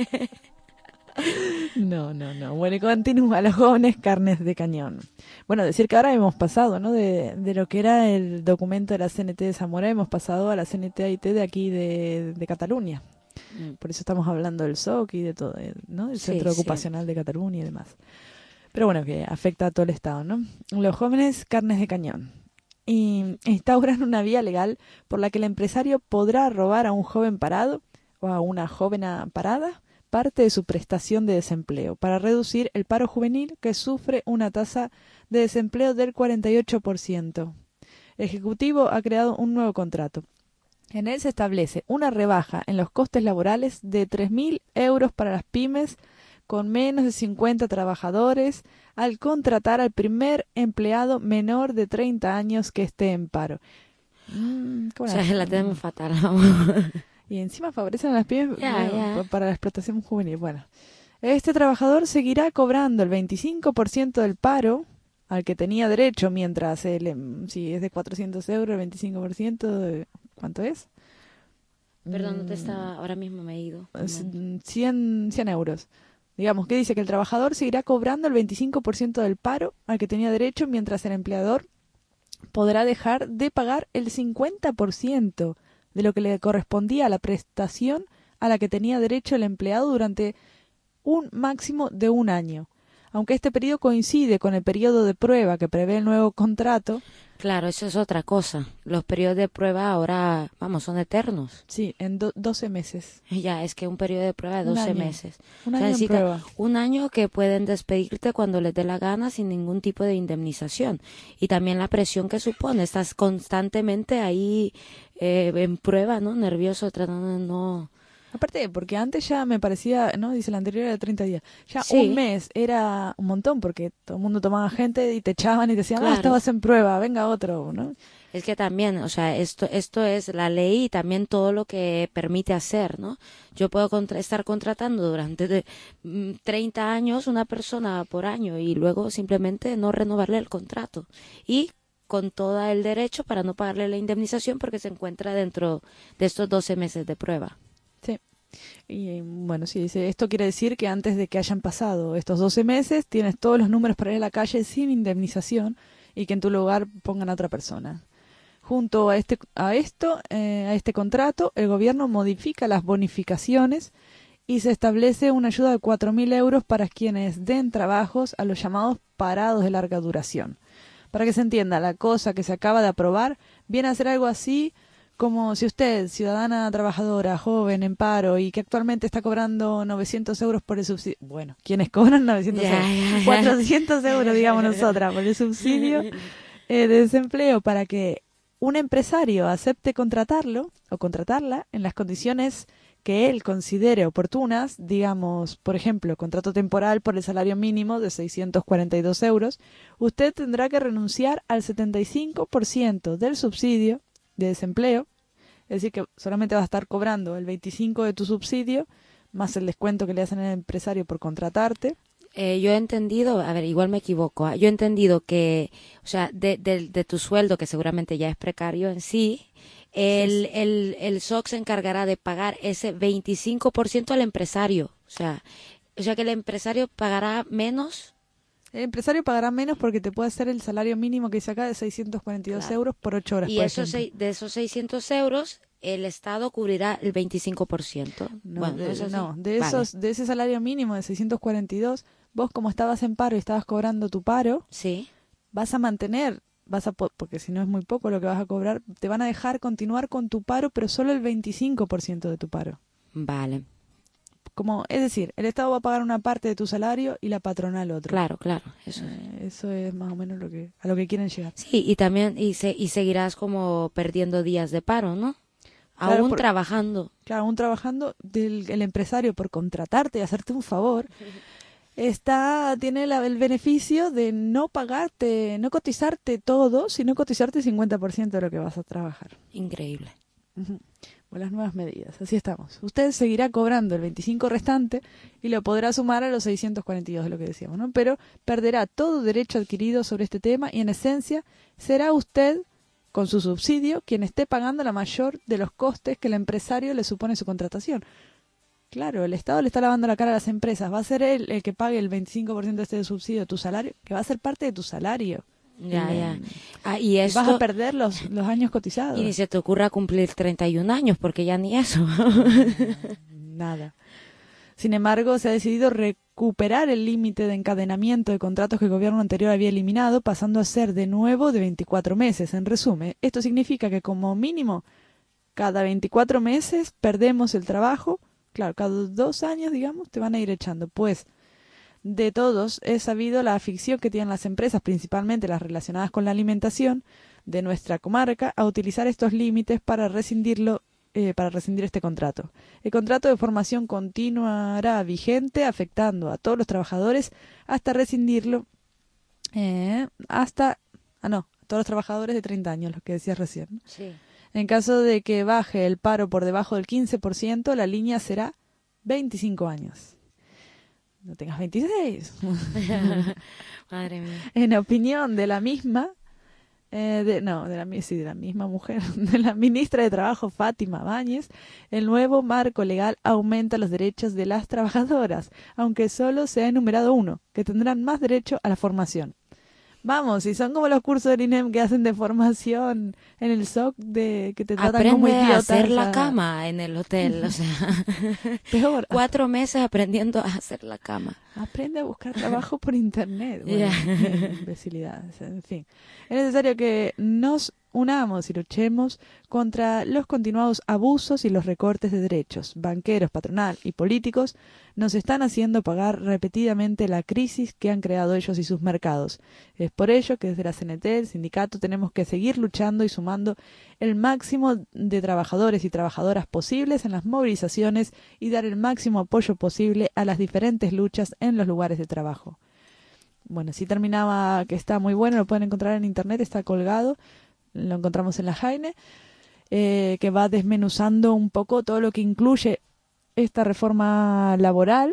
No. Bueno, y continúa, los jóvenes carnes de cañón. Bueno, decir que ahora hemos pasado, ¿no? De lo que era el documento de la CNT de Zamora, hemos pasado a la CNT-AIT de aquí de Cataluña. Por eso estamos hablando del SOC y de todo, ¿no? El Sí, Centro sí. Ocupacional de Cataluña y demás. Pero bueno, que afecta a todo el Estado, ¿no? Los jóvenes carnes de cañón. Y instauran una vía legal por la que el empresario podrá robar a un joven parado o a una joven parada parte de su prestación de desempleo para reducir el paro juvenil, que sufre una tasa de desempleo del 48%. El Ejecutivo ha creado un nuevo contrato. En él se establece una rebaja en los costes laborales de 3.000 euros para las pymes con menos de 50 trabajadores al contratar al primer empleado menor de 30 años que esté en paro. O sea, la tenemos fatal. Y encima favorecen a las pymes Ya. para la explotación juvenil. Bueno, este trabajador seguirá cobrando el 25% del paro al que tenía derecho, mientras si es de 400 euros, el 25%, ¿cuánto es? Perdón, no te estaba, ahora mismo me he ido. 100 euros. Digamos que dice que el trabajador seguirá cobrando el 25% del paro al que tenía derecho, mientras el empleador podrá dejar de pagar el 50% de lo que le correspondía a la prestación a la que tenía derecho el empleado durante un máximo de 1 año. Aunque este periodo coincide con el periodo de prueba que prevé el nuevo contrato. Claro, eso es otra cosa. Los periodos de prueba ahora, son eternos. Sí, en 12 meses. Ya, es que un periodo de prueba de Un 12 año. meses. Un O sea, año en necesita prueba. un año que pueden despedirte cuando les dé la gana sin ningún tipo de indemnización. Y también la presión que supone. Estás constantemente ahí en prueba, ¿no? Nervioso, tratando de no... Aparte, porque antes ya me parecía, ¿no? Dice la anterior era 30 días. Ya Sí. un mes era un montón, porque todo el mundo tomaba gente y te echaban y te decían, Claro. estabas en prueba, venga otro, ¿no? Es que también, o sea, esto es la ley y también todo lo que permite hacer, ¿no? Yo puedo estar contratando durante 30 años una persona por año y luego simplemente no renovarle el contrato. Y con todo el derecho para no pagarle la indemnización porque se encuentra dentro de estos 12 meses de prueba. Sí. Y bueno, sí, dice, esto quiere decir que antes de que hayan pasado estos 12 meses, tienes todos los números para ir a la calle sin indemnización y que en tu lugar pongan a otra persona. Junto a este contrato, el gobierno modifica las bonificaciones y se establece una ayuda de 4.000 euros para quienes den trabajos a los llamados parados de larga duración. Para que se entienda, la cosa que se acaba de aprobar viene a ser algo así como si usted, ciudadana trabajadora, joven, en paro y que actualmente está cobrando 900 euros por el subsidio. Bueno, ¿quiénes cobran 900 euros? 400 euros, digamos nosotras, por el subsidio de desempleo, para que un empresario acepte contratarlo o contratarla en las condiciones que él considere oportunas, digamos, por ejemplo, contrato temporal por el salario mínimo de 642 euros, usted tendrá que renunciar al 75% del subsidio de desempleo, es decir, que solamente va a estar cobrando el 25% de tu subsidio, más el descuento que le hacen al empresario por contratarte. Yo he entendido, a ver, igual me equivoco, yo he entendido que, o sea, de tu sueldo, que seguramente ya es precario en sí, el SOC se encargará de pagar ese 25% al empresario. O sea que el empresario pagará menos. El empresario pagará menos porque te puede hacer el salario mínimo que dice acá de 642 euros por 8 horas. Y por esos ejemplo. de esos 600 euros, el Estado cubrirá el 25%. No, Bueno, ¿no es así? de ese salario mínimo de 642, vos como estabas en paro y estabas cobrando tu paro, sí, vas a mantener porque si no es muy poco lo que vas a cobrar, te van a dejar continuar con tu paro, pero solo el 25% de tu paro. Vale. Es decir, el Estado va a pagar una parte de tu salario y la patronal otro. Claro, Eso es más o menos a lo que quieren llegar. Sí, y también y seguirás como perdiendo días de paro, ¿no? Aún trabajando. Claro, aún trabajando, el empresario por contratarte y hacerte un favor, tiene el beneficio de no pagarte, no cotizarte todo, sino cotizarte 50% de lo que vas a trabajar. Increíble. Con las nuevas medidas, así estamos. Usted seguirá cobrando el 25 restante y lo podrá sumar a los 642 de lo que decíamos, ¿no? Pero perderá todo derecho adquirido sobre este tema y en esencia será usted, con su subsidio, quien esté pagando la mayor de los costes que el empresario le supone su contratación. Claro, el Estado le está lavando la cara a las empresas. Va a ser él el que pague el 25% de este subsidio de tu salario, que va a ser parte de tu salario. Ya. Y esto, vas a perder los años cotizados. Y ni se te ocurra cumplir 31 años, porque ya ni eso. Nada. Sin embargo, se ha decidido recuperar el límite de encadenamiento de contratos que el gobierno anterior había eliminado, pasando a ser de nuevo de 24 meses. En resumen, esto significa que como mínimo cada 24 meses perdemos el trabajo. Claro, cada 2 años, digamos, te van a ir echando. Pues de todos es sabido la afición que tienen las empresas, principalmente las relacionadas con la alimentación de nuestra comarca, a utilizar estos límites para rescindir este contrato. El contrato de formación continuará vigente, afectando a todos los trabajadores hasta rescindirlo, a todos los trabajadores de 30 años, lo que decías recién, ¿no? Sí. En caso de que baje el paro por debajo del 15%, la línea será 25 años. No tengas 26. Madre mía. En opinión de la misma, de la misma mujer, de la ministra de Trabajo, Fátima Báñez, el nuevo marco legal aumenta los derechos de las trabajadoras, aunque solo se ha enumerado uno, que tendrán más derecho a la formación. Vamos, si son como los cursos del INEM que hacen de formación en el SOC, que te tratan como idiota. Aprende a hacer la cama en el hotel, o sea, peor. 4 meses aprendiendo a hacer la cama. Aprende a buscar trabajo por internet. Bueno, imbecilidades, en fin. Es necesario que nos unamos y luchemos contra los continuados abusos y los recortes de derechos. Banqueros, patronal y políticos nos están haciendo pagar repetidamente la crisis que han creado ellos y sus mercados. Es por ello que desde la CNT, el sindicato, tenemos que seguir luchando y sumando el máximo de trabajadores y trabajadoras posibles en las movilizaciones y dar el máximo apoyo posible a las diferentes luchas en los lugares de trabajo. Bueno, sí terminaba, que está muy bueno, lo pueden encontrar en internet, está colgado. Lo encontramos en la Jaime, que va desmenuzando un poco todo lo que incluye esta reforma laboral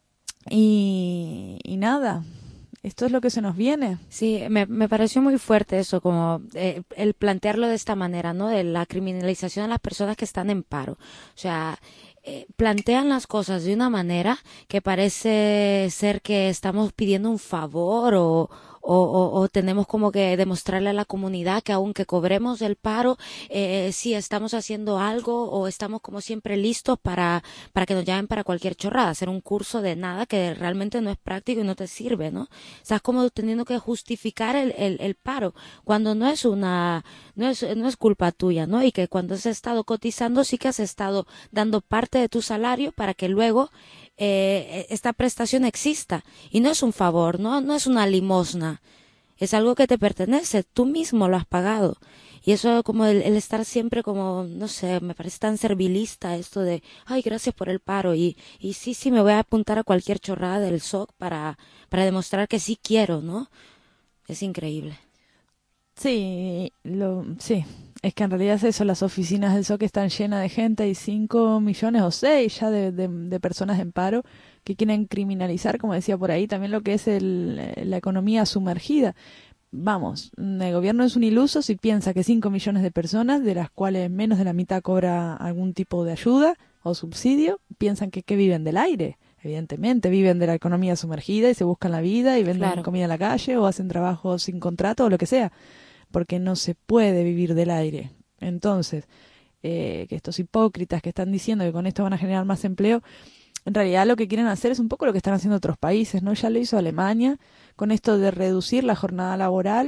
y nada, esto es lo que se nos viene. Sí, me pareció muy fuerte eso, como el plantearlo de esta manera, ¿no? De la criminalización de las personas que están en paro. O sea, plantean las cosas de una manera que parece ser que estamos pidiendo un favor o tenemos como que demostrarle a la comunidad que aunque cobremos el paro, sí estamos haciendo algo o estamos como siempre listos para que nos llamen para cualquier chorrada, hacer un curso de nada que realmente no es práctico y no te sirve, ¿no? Estás como teniendo que justificar el paro cuando no es culpa tuya, ¿no? Y que cuando has estado cotizando sí que has estado dando parte de tu salario para que luego esta prestación exista, y no es un favor, no es una limosna, es algo que te pertenece, tú mismo lo has pagado. Y eso, como el estar siempre como, no sé, me parece tan servilista esto de, ay, gracias por el paro, y sí, me voy a apuntar a cualquier chorrada del SOC para demostrar que sí quiero, ¿no? Es increíble. Sí, es que en realidad es eso, las oficinas del SOC están llenas de gente, hay 5 millones o 6 ya de personas en paro que quieren criminalizar, como decía por ahí, también lo que es la economía sumergida. Vamos, el gobierno es un iluso si piensa que 5 millones de personas, de las cuales menos de la mitad cobra algún tipo de ayuda o subsidio, piensan que viven del aire. Evidentemente, viven de la economía sumergida y se buscan la vida y venden comida en la calle o hacen trabajo sin contrato o lo que sea, porque no se puede vivir del aire. Entonces, que estos hipócritas que están diciendo que con esto van a generar más empleo, en realidad lo que quieren hacer es un poco lo que están haciendo otros países, ¿no? Ya lo hizo Alemania con esto de reducir la jornada laboral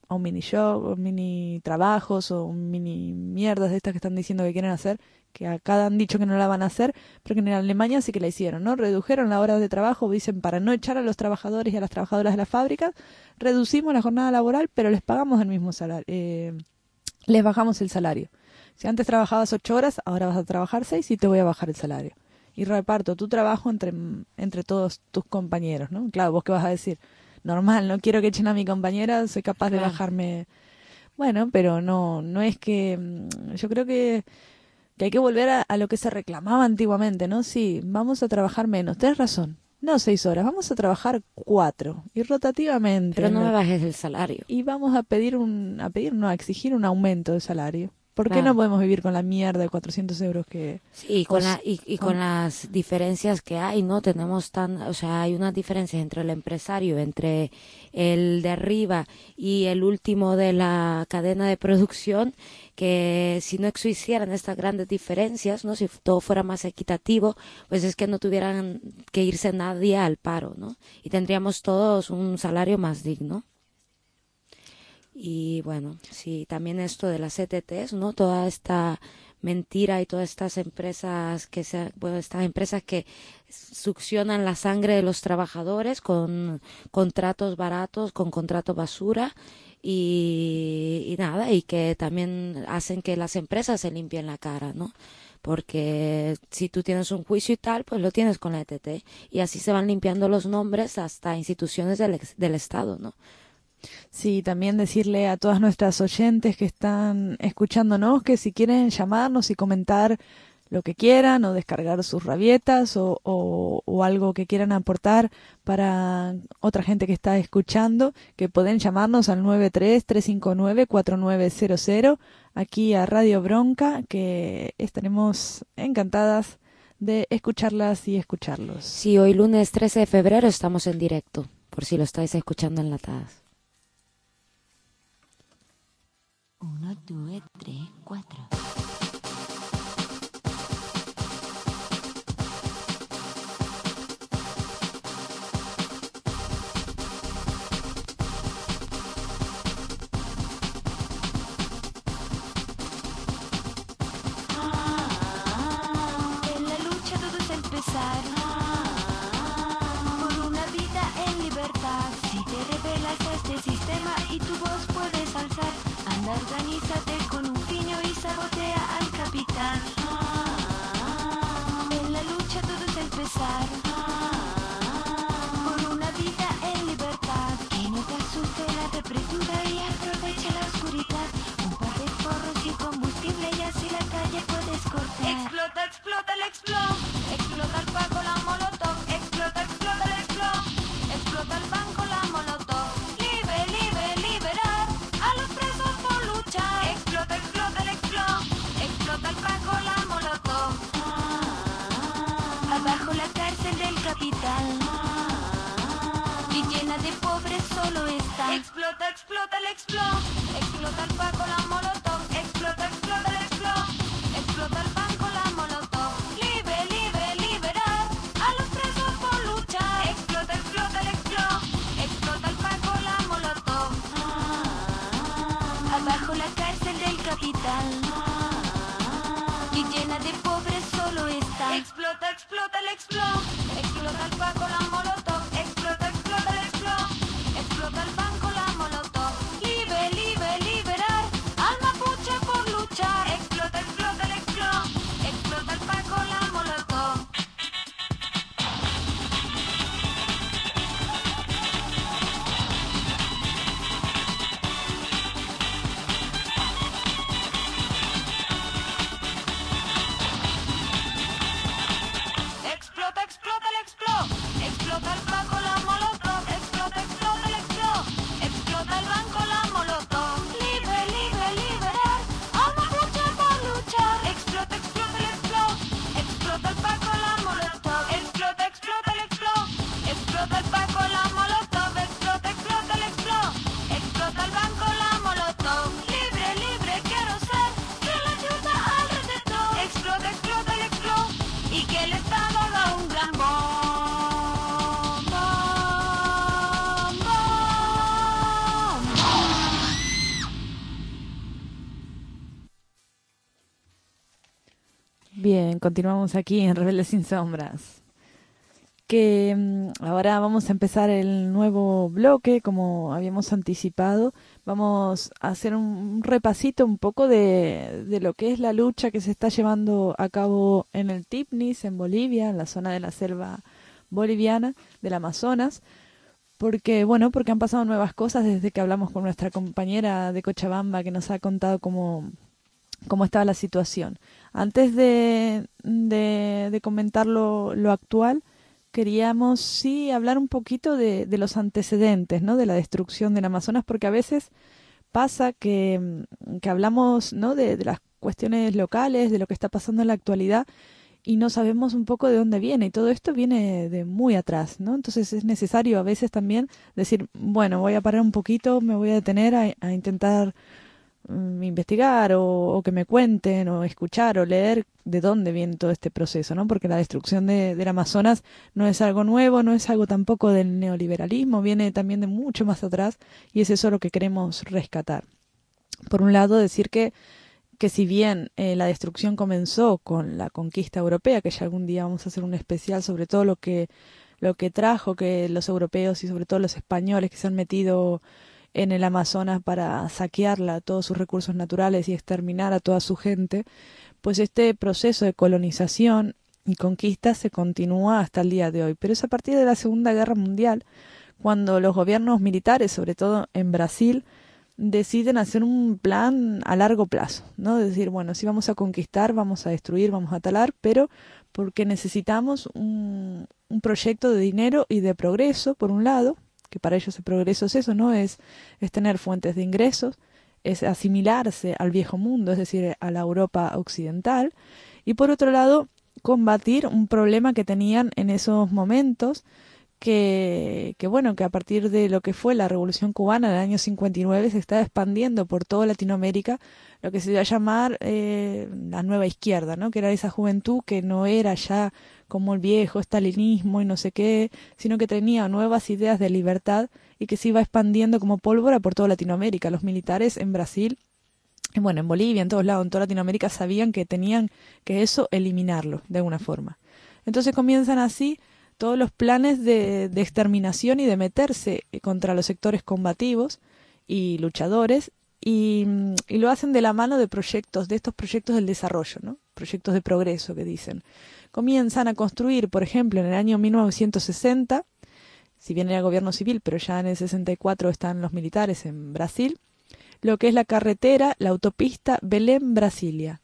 un mini job, o mini trabajos o mini mierdas de estas que están diciendo que quieren hacer, que acá han dicho que no la van a hacer, pero que en Alemania sí que la hicieron, ¿no? Redujeron la hora de trabajo, dicen, para no echar a los trabajadores y a las trabajadoras de las fábricas, reducimos la jornada laboral, pero les pagamos el mismo salario, les bajamos el salario. Si antes trabajabas 8 horas, ahora vas a trabajar 6 y te voy a bajar el salario. Y reparto tu trabajo entre todos tus compañeros, ¿no? Claro, vos qué vas a decir, normal, no quiero que echen a mi compañera, soy capaz de bajarme. Bueno, pero no es que, yo creo que hay que volver a lo que se reclamaba antiguamente, ¿no? Sí, vamos a trabajar menos, tenés razón, no 6 horas, vamos a trabajar 4 y rotativamente. Pero no me bajes el salario. Y vamos a exigir un aumento de salario. ¿Por qué no podemos vivir con la mierda de 400 euros que... Sí, con las diferencias que hay, ¿no? Tenemos hay una diferencia entre el empresario, entre el de arriba y el último de la cadena de producción, que si no existieran estas grandes diferencias, ¿no? Si todo fuera más equitativo, pues es que no tuvieran que irse nadie al paro, ¿no? Y tendríamos todos un salario más digno. Y bueno, sí, también esto de las ETTs, ¿no? Toda esta mentira y todas estas empresas estas empresas que succionan la sangre de los trabajadores con contratos baratos, con contratos basura y nada, y que también hacen que las empresas se limpien la cara, ¿no? Porque si tú tienes un juicio y tal, pues lo tienes con la ETT y así se van limpiando los nombres hasta instituciones del Estado, ¿no? Sí, también decirle a todas nuestras oyentes que están escuchándonos que si quieren llamarnos y comentar lo que quieran o descargar sus rabietas o algo que quieran aportar para otra gente que está escuchando, que pueden llamarnos al 93-359-4900 aquí a Radio Bronca, que estaremos encantadas de escucharlas y escucharlos. Sí, hoy lunes 13 de febrero estamos en directo, por si lo estáis escuchando enlatadas. 1, 2, 3, 4. En la lucha todo es empezar. Por una vida en libertad. Si te rebelas a este sistema y tu voz puedes alzar, anda, organízate con un piño y sabotea al capitán. En la lucha todo es empezar. Por una vida en libertad. Que no te asuste la depretura y aprovecha la oscuridad. Un par de porros y combustible y así la calle puedes cortar. Explota, explota el explot. Explota el Paco, la molotov. Explota, explota el explot. Explota el banco, la molotov. Liberar a los presos por luchar. Explota, explota el explot. Explota el Paco, la molotov. Abajo la cárcel del capital. Y llena de pobres solo está. Explota, explota el explot. Explota el Paco, la molotov. Explota, explota el explot. Explota el banco, la molotov. Liberar a los presos por luchar. Explota, explota el explot. Explota el Paco, la molotov. Abajo la cárcel del capital. Y llena de pobres solo está. Explota, explota el explot. Explota el Paco, la molotov. Explota, explota el explot. Explota el banco, la molotov. Liberar al mapuche por luchar. Explota, explota el explot. Explota el Paco, la molotov. Explota, explota el explot. Explota el bien, continuamos aquí en Rebeldes sin Sombras. Que ahora vamos a empezar el nuevo bloque, como habíamos anticipado. Vamos a hacer un repasito un poco de lo que es la lucha que se está llevando a cabo en el Tipnis, en Bolivia, en la zona de la selva boliviana, del Amazonas. Porque han pasado nuevas cosas desde que hablamos con nuestra compañera de Cochabamba, que nos ha contado cómo estaba la situación. Antes de comentar lo actual, queríamos sí hablar un poquito de los antecedentes, ¿no? De la destrucción del Amazonas, porque a veces pasa que hablamos, ¿no? de las cuestiones locales, de lo que está pasando en la actualidad, y no sabemos un poco de dónde viene, y todo esto viene de muy atrás, ¿no? Entonces es necesario a veces también decir, bueno, voy a parar un poquito, me voy a detener a intentar investigar o que me cuenten o escuchar o leer de dónde viene todo este proceso, ¿no? Porque la destrucción del Amazonas no es algo nuevo, no es algo tampoco del neoliberalismo, viene también de mucho más atrás, y es eso lo que queremos rescatar. Por un lado, decir que si bien la destrucción comenzó con la conquista europea, que ya algún día vamos a hacer un especial sobre todo lo que trajo que los europeos y sobre todo los españoles que se han metido en el Amazonas para saquearla, todos sus recursos naturales y exterminar a toda su gente, pues este proceso de colonización y conquista se continúa hasta el día de hoy. Pero es a partir de la Segunda Guerra Mundial cuando los gobiernos militares, sobre todo en Brasil, deciden hacer un plan a largo plazo, ¿no? Es decir, bueno, sí vamos a conquistar, vamos a destruir, vamos a talar, pero porque necesitamos un proyecto de dinero y de progreso, por un lado, que para ellos el progreso es eso, ¿no? Es tener fuentes de ingresos, es asimilarse al viejo mundo, es decir, a la Europa occidental, y por otro lado, combatir un problema que tenían en esos momentos, que a partir de lo que fue la Revolución Cubana en el año 59 se está expandiendo por toda Latinoamérica lo que se iba a llamar la nueva izquierda, ¿no? Que era esa juventud que no era ya como el viejo estalinismo y no sé qué, sino que tenía nuevas ideas de libertad y que se iba expandiendo como pólvora por toda Latinoamérica. Los militares en Brasil, en Bolivia, en todos lados, en toda Latinoamérica, sabían que tenían que eso eliminarlo de alguna forma. Entonces comienzan así todos los planes de exterminación y de meterse contra los sectores combativos y luchadores, y lo hacen de la mano de estos proyectos del desarrollo, ¿no? Proyectos de progreso que dicen. Comienzan a construir, por ejemplo, en el año 1960, si bien era gobierno civil, pero ya en el 64 están los militares en Brasil, lo que es la carretera, la autopista Belém-Brasilia,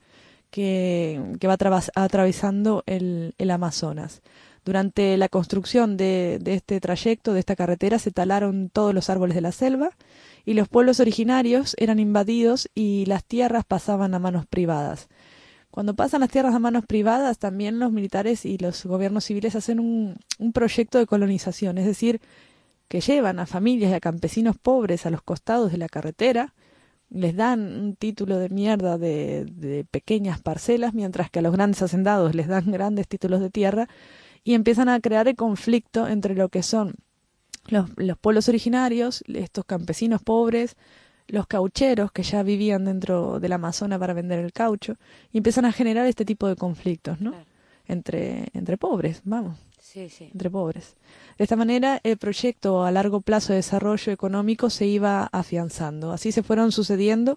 que va atravesando el Amazonas. Durante la construcción de este trayecto, de esta carretera, se talaron todos los árboles de la selva y los pueblos originarios eran invadidos y las tierras pasaban a manos privadas. Cuando pasan las tierras a manos privadas, también los militares y los gobiernos civiles hacen un proyecto de colonización, es decir, que llevan a familias y a campesinos pobres a los costados de la carretera, les dan un título de mierda de pequeñas parcelas, mientras que a los grandes hacendados les dan grandes títulos de tierra, y empiezan a crear el conflicto entre lo que son los pueblos originarios, estos campesinos pobres, los caucheros que ya vivían dentro del Amazonas para vender el caucho, y empiezan a generar este tipo de conflictos, ¿no? Claro. Entre pobres, vamos. Sí, sí. Entre pobres. De esta manera, el proyecto a largo plazo de desarrollo económico se iba afianzando. Así se fueron sucediendo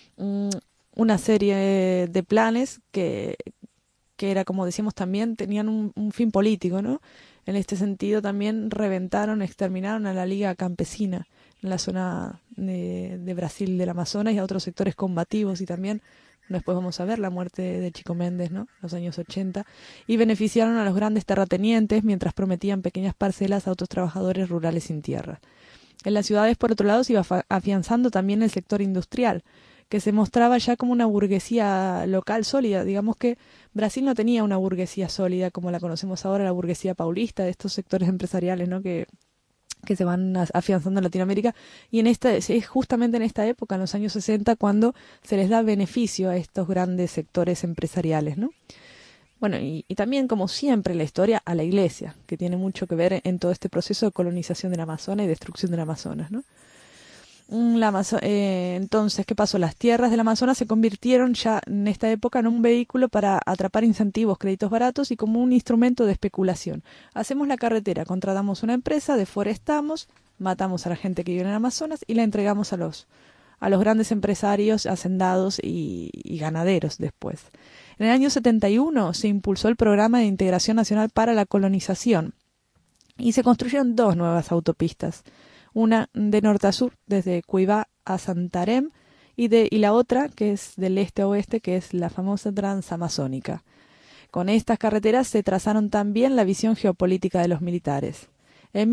una serie de planes que era, como decíamos también, tenían un fin político, ¿no? En este sentido también exterminaron a la Liga Campesina en la zona de Brasil, del Amazonas, y a otros sectores combativos, y también después vamos a ver la muerte de Chico Méndez, ¿no? Los años 80, y beneficiaron a los grandes terratenientes mientras prometían pequeñas parcelas a otros trabajadores rurales sin tierra. En las ciudades, por otro lado, se iba afianzando también el sector industrial, que se mostraba ya como una burguesía local sólida. Digamos que Brasil no tenía una burguesía sólida como la conocemos ahora, la burguesía paulista, de estos sectores empresariales, ¿no? que se van afianzando en Latinoamérica, y es justamente en esta época, en los años 60, cuando se les da beneficio a estos grandes sectores empresariales, ¿no? Bueno, y también, como siempre en la historia, a la Iglesia, que tiene mucho que ver en todo este proceso de colonización del Amazonas y destrucción del Amazonas, ¿no? Entonces, ¿qué pasó? Las tierras del Amazonas se convirtieron ya en esta época en un vehículo para atrapar incentivos, créditos baratos y como un instrumento de especulación. Hacemos la carretera, contratamos una empresa, deforestamos, matamos a la gente que vive en el Amazonas y la entregamos a los grandes empresarios, hacendados y ganaderos después. En el año 71 se impulsó el Programa de Integración Nacional para la Colonización y se construyeron 2 nuevas autopistas. Una de norte a sur, desde Cuiabá a Santarém, y la otra, que es del este a oeste, que es la famosa Transamazónica. Con estas carreteras se trazaron también la visión geopolítica de los militares. En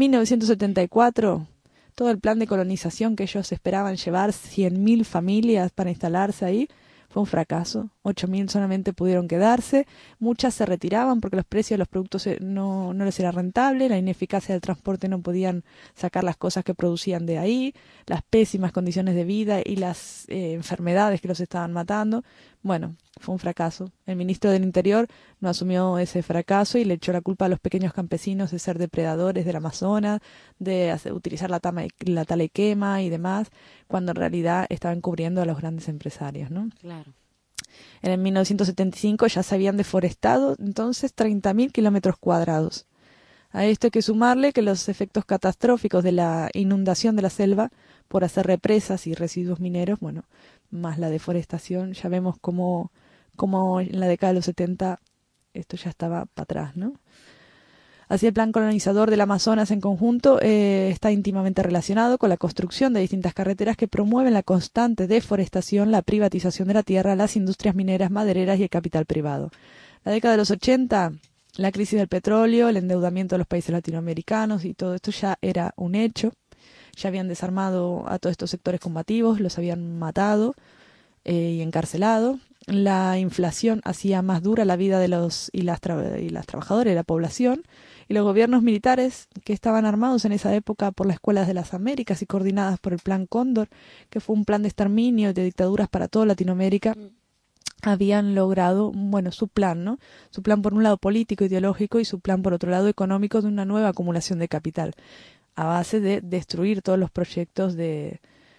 1974, todo el plan de colonización que ellos esperaban llevar 100.000 familias para instalarse ahí, fue un fracaso. 8.000 solamente pudieron quedarse. Muchas se retiraban porque los precios de los productos no les era rentable. La ineficacia del transporte, no podían sacar las cosas que producían de ahí. Las pésimas condiciones de vida y las enfermedades que los estaban matando. Bueno, fue un fracaso. El ministro del Interior no asumió ese fracaso y le echó la culpa a los pequeños campesinos de ser depredadores del Amazonas, de utilizar la tala y quema y demás, cuando en realidad estaban cubriendo a los grandes empresarios, ¿no? Claro. En el 1975 ya se habían deforestado entonces 30.000 kilómetros cuadrados. A esto hay que sumarle que los efectos catastróficos de la inundación de la selva por hacer represas y residuos mineros, bueno, más la deforestación, ya vemos cómo en la década de los 70 esto ya estaba para atrás, ¿no? Así, el plan colonizador del Amazonas en conjunto está íntimamente relacionado con la construcción de distintas carreteras que promueven la constante deforestación, la privatización de la tierra, las industrias mineras, madereras y el capital privado. La década de los 80, la crisis del petróleo, el endeudamiento de los países latinoamericanos y todo esto ya era un hecho. Ya habían desarmado a todos estos sectores combativos, los habían matado y encarcelado. La inflación hacía más dura la vida de las trabajadoras y la población, y los gobiernos militares que estaban armados en esa época por las Escuelas de las Américas y coordinadas por el Plan Cóndor, que fue un plan de exterminio y de dictaduras para toda Latinoamérica, habían logrado, bueno, su plan, ¿no? Su plan por un lado político, ideológico, y su plan por otro lado económico, de una nueva acumulación de capital, a base de destruir todos los proyectos de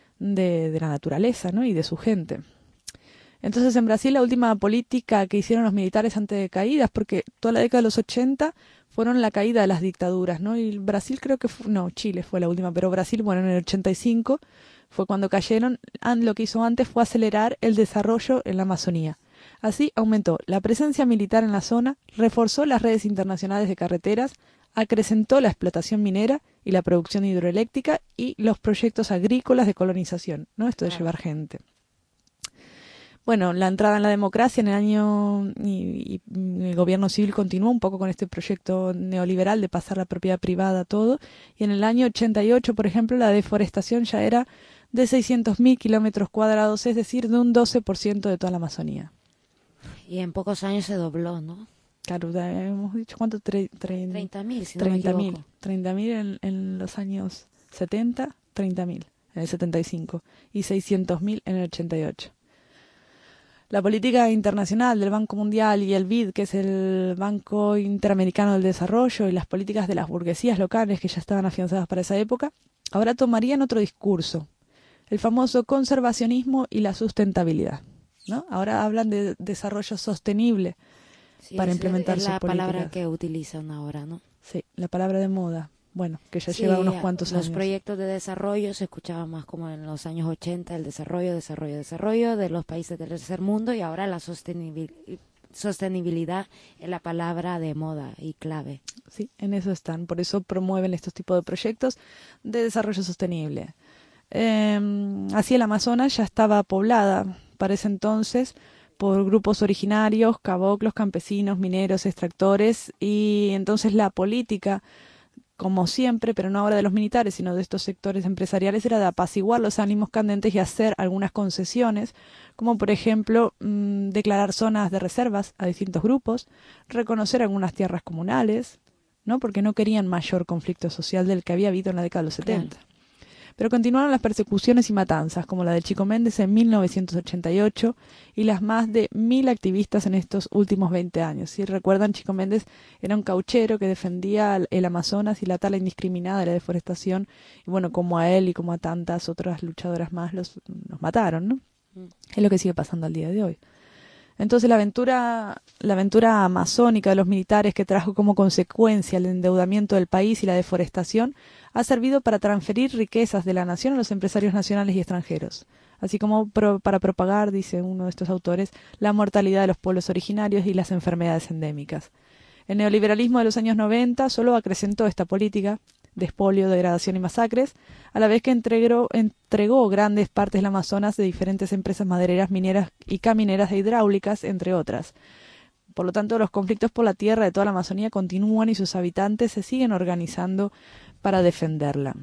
la naturaleza, ¿no? Y de su gente. Entonces, en Brasil, la última política que hicieron los militares antes de caídas, porque toda la década de los 80 fueron la caída de las dictaduras, ¿no? Y Brasil creo que Chile fue la última, pero Brasil, bueno, en el 85 fue cuando cayeron. Lo que hizo antes fue acelerar el desarrollo en la Amazonía. Así aumentó la presencia militar en la zona, reforzó las redes internacionales de carreteras, acrecentó la explotación minera y la producción hidroeléctrica y los proyectos agrícolas de colonización, ¿no? Esto de llevar gente. Bueno, la entrada en la democracia en el año y el gobierno civil continuó un poco con este proyecto neoliberal de pasar la propiedad privada a todo, y en el año 88, por ejemplo, la deforestación ya era de 600.000 kilómetros cuadrados, es decir, de un 12% de toda la Amazonía. Y en pocos años se dobló, ¿no? Claro, hemos dicho, ¿cuánto? 30.000, si no me equivoco. 30.000 en los años 70, 30.000 en el 75 y 600.000 en el 88. La política internacional del Banco Mundial y el BID, que es el Banco Interamericano del Desarrollo, y las políticas de las burguesías locales que ya estaban afianzadas para esa época, ahora tomarían otro discurso, el famoso conservacionismo y la sustentabilidad, ¿no? Ahora hablan de desarrollo sostenible, sí, para implementar sus políticas. Es la palabra que utilizan ahora, ¿no? Sí, la palabra de moda. Bueno, que ya lleva unos cuantos años. Los proyectos de desarrollo se escuchaban más como en los años 80, el desarrollo de los países del tercer mundo, y ahora la sostenibilidad es la palabra de moda y clave. Sí, en eso están, por eso promueven estos tipos de proyectos de desarrollo sostenible. Así, el Amazonas ya estaba poblada para ese entonces por grupos originarios, caboclos, campesinos, mineros, extractores, y entonces la política, como siempre, pero no ahora de los militares, sino de estos sectores empresariales, era de apaciguar los ánimos candentes y hacer algunas concesiones, como por ejemplo declarar zonas de reservas a distintos grupos, reconocer algunas tierras comunales, ¿no? Porque no querían mayor conflicto social del que había habido en la década de los 70. Claro. Pero continuaron las persecuciones y matanzas, como la de Chico Méndez en 1988 y las más de 1000 activistas en estos últimos 20 años. Si recuerdan, Chico Méndez era un cauchero que defendía el Amazonas y la tala indiscriminada de la deforestación. Y bueno, como a él y como a tantas otras luchadoras más los mataron, ¿no? Es lo que sigue pasando al día de hoy. Entonces la aventura amazónica de los militares, que trajo como consecuencia el endeudamiento del país y la deforestación, ha servido para transferir riquezas de la nación a los empresarios nacionales y extranjeros, así como para propagar, dice uno de estos autores, la mortalidad de los pueblos originarios y las enfermedades endémicas. El neoliberalismo de los años 90 solo acrecentó esta política de expolio, degradación y masacres, a la vez que entregó grandes partes del Amazonas de diferentes empresas madereras, mineras y camineras e hidráulicas, entre otras. Por lo tanto, los conflictos por la tierra de toda la Amazonía continúan y sus habitantes se siguen organizando para defenderla.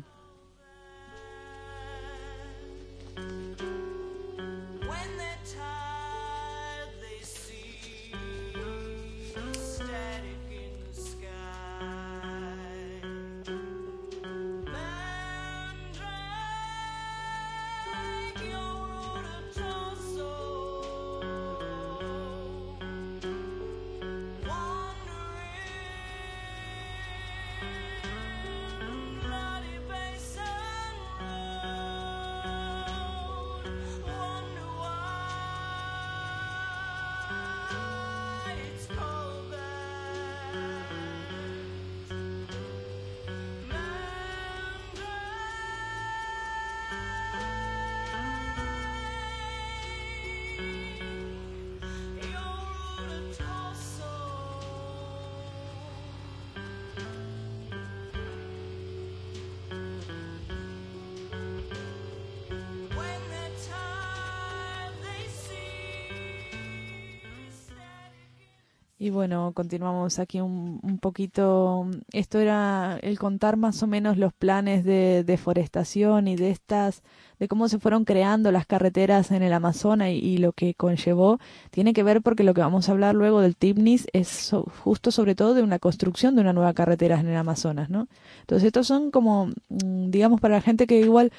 Y bueno, continuamos aquí un poquito. Esto era el contar más o menos los planes de deforestación y de cómo se fueron creando las carreteras en el Amazonas y lo que conllevó. Tiene que ver porque lo que vamos a hablar luego del TIPNIS es justo sobre todo de una construcción de una nueva carretera en el Amazonas, ¿no? Entonces estos son como, digamos, para la gente que igual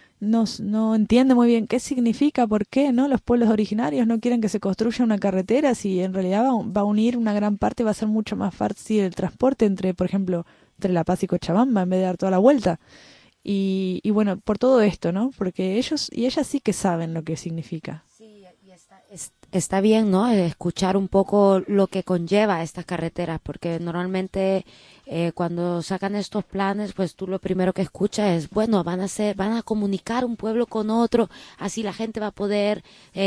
no entiende muy bien qué significa, por qué, ¿no? Los pueblos originarios no quieren que se construya una carretera, si en realidad va a unir una gran parte, va a ser mucho más fácil el transporte por ejemplo, entre La Paz y Cochabamba, en vez de dar toda la vuelta. Y bueno, por todo esto, ¿no? Porque ellos y ellas sí que saben lo que significa. Sí, y está bien, ¿no? Escuchar un poco lo que conlleva estas carreteras, porque normalmente cuando sacan estos planes, pues tú lo primero que escuchas es, bueno, van a comunicar un pueblo con otro, así la gente va a poder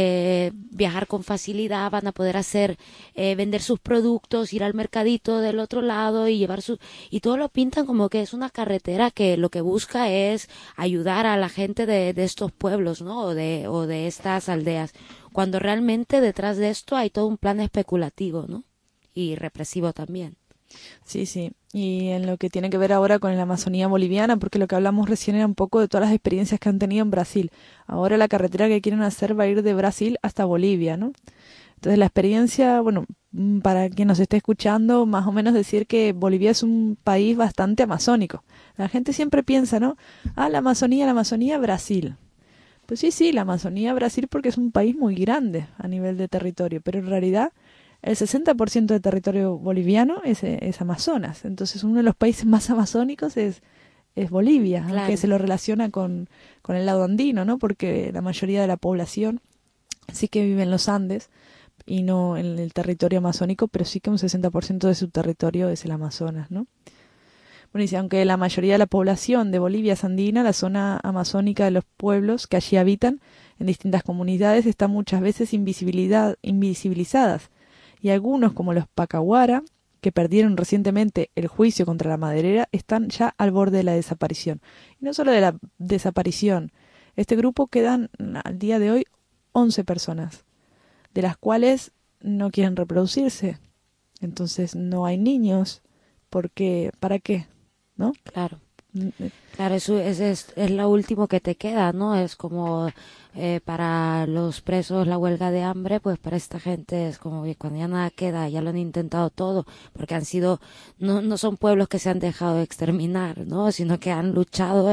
viajar con facilidad, van a poder vender sus productos, ir al mercadito del otro lado y y todo lo pintan como que es una carretera que lo que busca es ayudar a la gente de estos pueblos, ¿no? O de estas aldeas, cuando realmente detrás de esto hay todo un plan especulativo, ¿no? Y represivo también. Sí, sí. Y en lo que tiene que ver ahora con la Amazonía boliviana, porque lo que hablamos recién era un poco de todas las experiencias que han tenido en Brasil. Ahora la carretera que quieren hacer va a ir de Brasil hasta Bolivia, ¿no? Entonces la experiencia, bueno, para quien nos esté escuchando, más o menos decir que Bolivia es un país bastante amazónico. La gente siempre piensa, ¿no? La Amazonía, Brasil. Pues sí, la Amazonía, Brasil, porque es un país muy grande a nivel de territorio, pero en realidad el 60% del territorio boliviano es Amazonas. Entonces uno de los países más amazónicos es Bolivia, claro. Aunque se lo relaciona con el lado andino, ¿no? Porque la mayoría de la población sí que vive en los Andes y no en el territorio amazónico, pero sí que un 60% de su territorio es el Amazonas, ¿no? Bueno, dice, aunque la mayoría de la población de Bolivia es andina, la zona amazónica de los pueblos que allí habitan en distintas comunidades están muchas veces invisibilizadas. Y algunos, como los Pacahuara, que perdieron recientemente el juicio contra la maderera, están ya al borde de la desaparición. Y no solo de la desaparición, este grupo quedan al día de hoy 11 personas, de las cuales no quieren reproducirse. Entonces no hay niños, porque ¿para qué? ¿No? Claro. Claro, eso es lo último que te queda, ¿no? Es como para los presos la huelga de hambre, pues para esta gente es como que cuando ya nada queda, ya lo han intentado todo, porque han sido, no son pueblos que se han dejado exterminar, ¿no? Sino que han luchado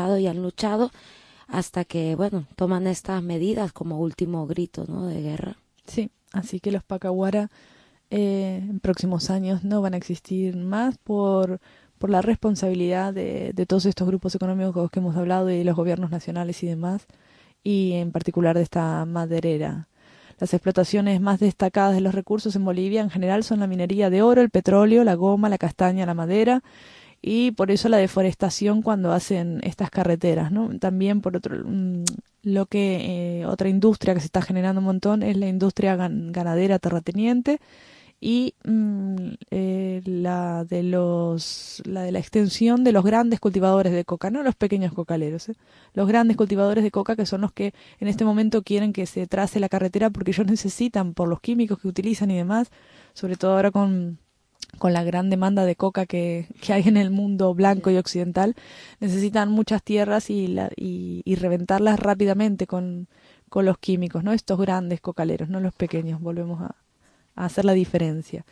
hasta que, bueno, toman estas medidas como último grito, ¿no? De guerra. Sí, así que los Pacahuara en próximos años no van a existir más por la responsabilidad de todos estos grupos económicos que hemos hablado y de los gobiernos nacionales y demás, y en particular de esta maderera. Las explotaciones más destacadas de los recursos en Bolivia en general son la minería de oro, el petróleo, la goma, la castaña, la madera, y por eso la deforestación cuando hacen estas carreteras, ¿no? También por otro otra industria que se está generando un montón es la industria ganadera terrateniente, y la de la extensión de los grandes cultivadores de coca, no los pequeños cocaleros, los grandes cultivadores de coca, que son los que en este momento quieren que se trace la carretera porque ellos necesitan, por los químicos que utilizan y demás, sobre todo ahora con la gran demanda de coca que hay en el mundo blanco y occidental, necesitan muchas tierras y reventarlas rápidamente con los químicos, ¿no? Estos grandes cocaleros, no los pequeños, volvemos a hacer la diferencia.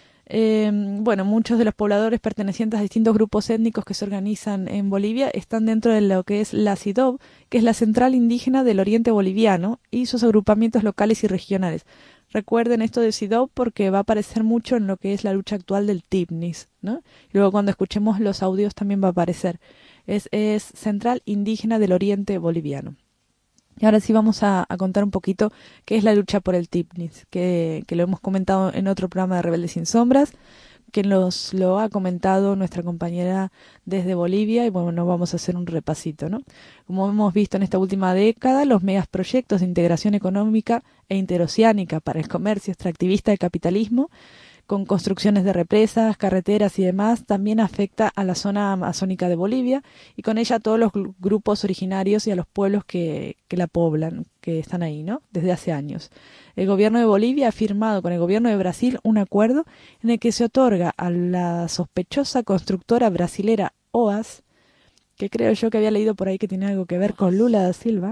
Bueno, muchos de los pobladores pertenecientes a distintos grupos étnicos que se organizan en Bolivia están dentro de lo que es la CIDOB, que es la Central Indígena del Oriente Boliviano, y sus agrupamientos locales y regionales. Recuerden esto de CIDOB porque va a aparecer mucho en lo que es la lucha actual del TIPNIS, ¿no? Y luego cuando escuchemos los audios también va a aparecer. Es Central Indígena del Oriente Boliviano. Y ahora sí vamos a contar un poquito qué es la lucha por el TIPNIS, que lo hemos comentado en otro programa de Rebeldes Sin Sombras, que lo ha comentado nuestra compañera desde Bolivia, y bueno, vamos a hacer un repasito, ¿no? Como hemos visto en esta última década, los megaproyectos de integración económica e interoceánica para el comercio extractivista del capitalismo, con construcciones de represas, carreteras y demás, también afecta a la zona amazónica de Bolivia y con ella a todos los grupos originarios y a los pueblos que la poblan, que están ahí, ¿no? Desde hace años. El gobierno de Bolivia ha firmado con el gobierno de Brasil un acuerdo en el que se otorga a la sospechosa constructora brasilera OAS, que creo yo que había leído por ahí que tiene algo que ver con Lula da Silva,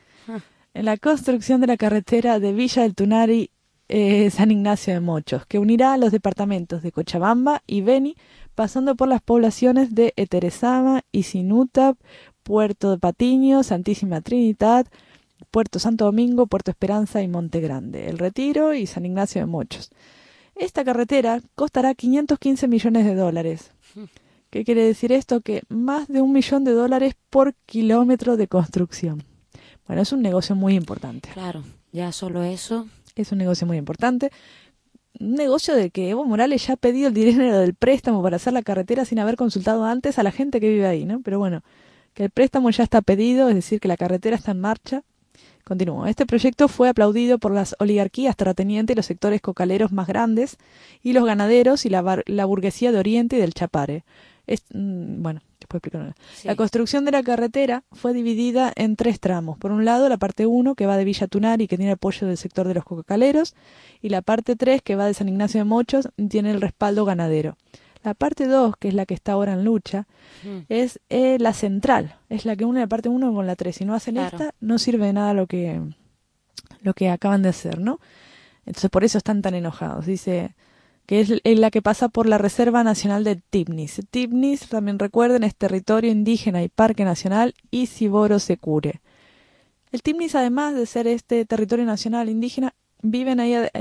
en la construcción de la carretera de Villa del Tunari San Ignacio de Mochos, que unirá a los departamentos de Cochabamba y Beni, pasando por las poblaciones de Eteresama, Isinuta, Puerto de Patiño, Santísima Trinidad, Puerto Santo Domingo, Puerto Esperanza y Monte Grande, El Retiro y San Ignacio de Mochos. Esta carretera costará 515 millones de dólares. ¿Qué quiere decir esto? Que más de $1 millón por kilómetro de construcción. Bueno, es un negocio muy importante. Claro, ya solo eso. Es un negocio muy importante. Un negocio de que Evo Morales ya ha pedido el dinero del préstamo para hacer la carretera sin haber consultado antes a la gente que vive ahí, ¿no? Pero bueno, que el préstamo ya está pedido, es decir, que la carretera está en marcha. Continúo. Este proyecto fue aplaudido por las oligarquías terratenientes y los sectores cocaleros más grandes, y los ganaderos y la burguesía de Oriente y del Chapare. Bueno, después explico. Sí. La construcción de la carretera fue dividida en 3 tramos. Por un lado, la parte 1, que va de Villa Tunari, que tiene apoyo del sector de los cocaleros, y la parte 3, que va de San Ignacio de Mochos, tiene el respaldo ganadero. La parte 2, que es la que está ahora en lucha, es la central, es la que une la parte 1 con la 3. Si no hacen esta, no sirve de nada lo que acaban de hacer, ¿no? Entonces por eso están tan enojados. Dice que es la que pasa por la Reserva Nacional de Tipnis. Tipnis, también recuerden, es territorio indígena y parque nacional Isiboro Secure. El Tipnis, además de ser este territorio nacional indígena, viven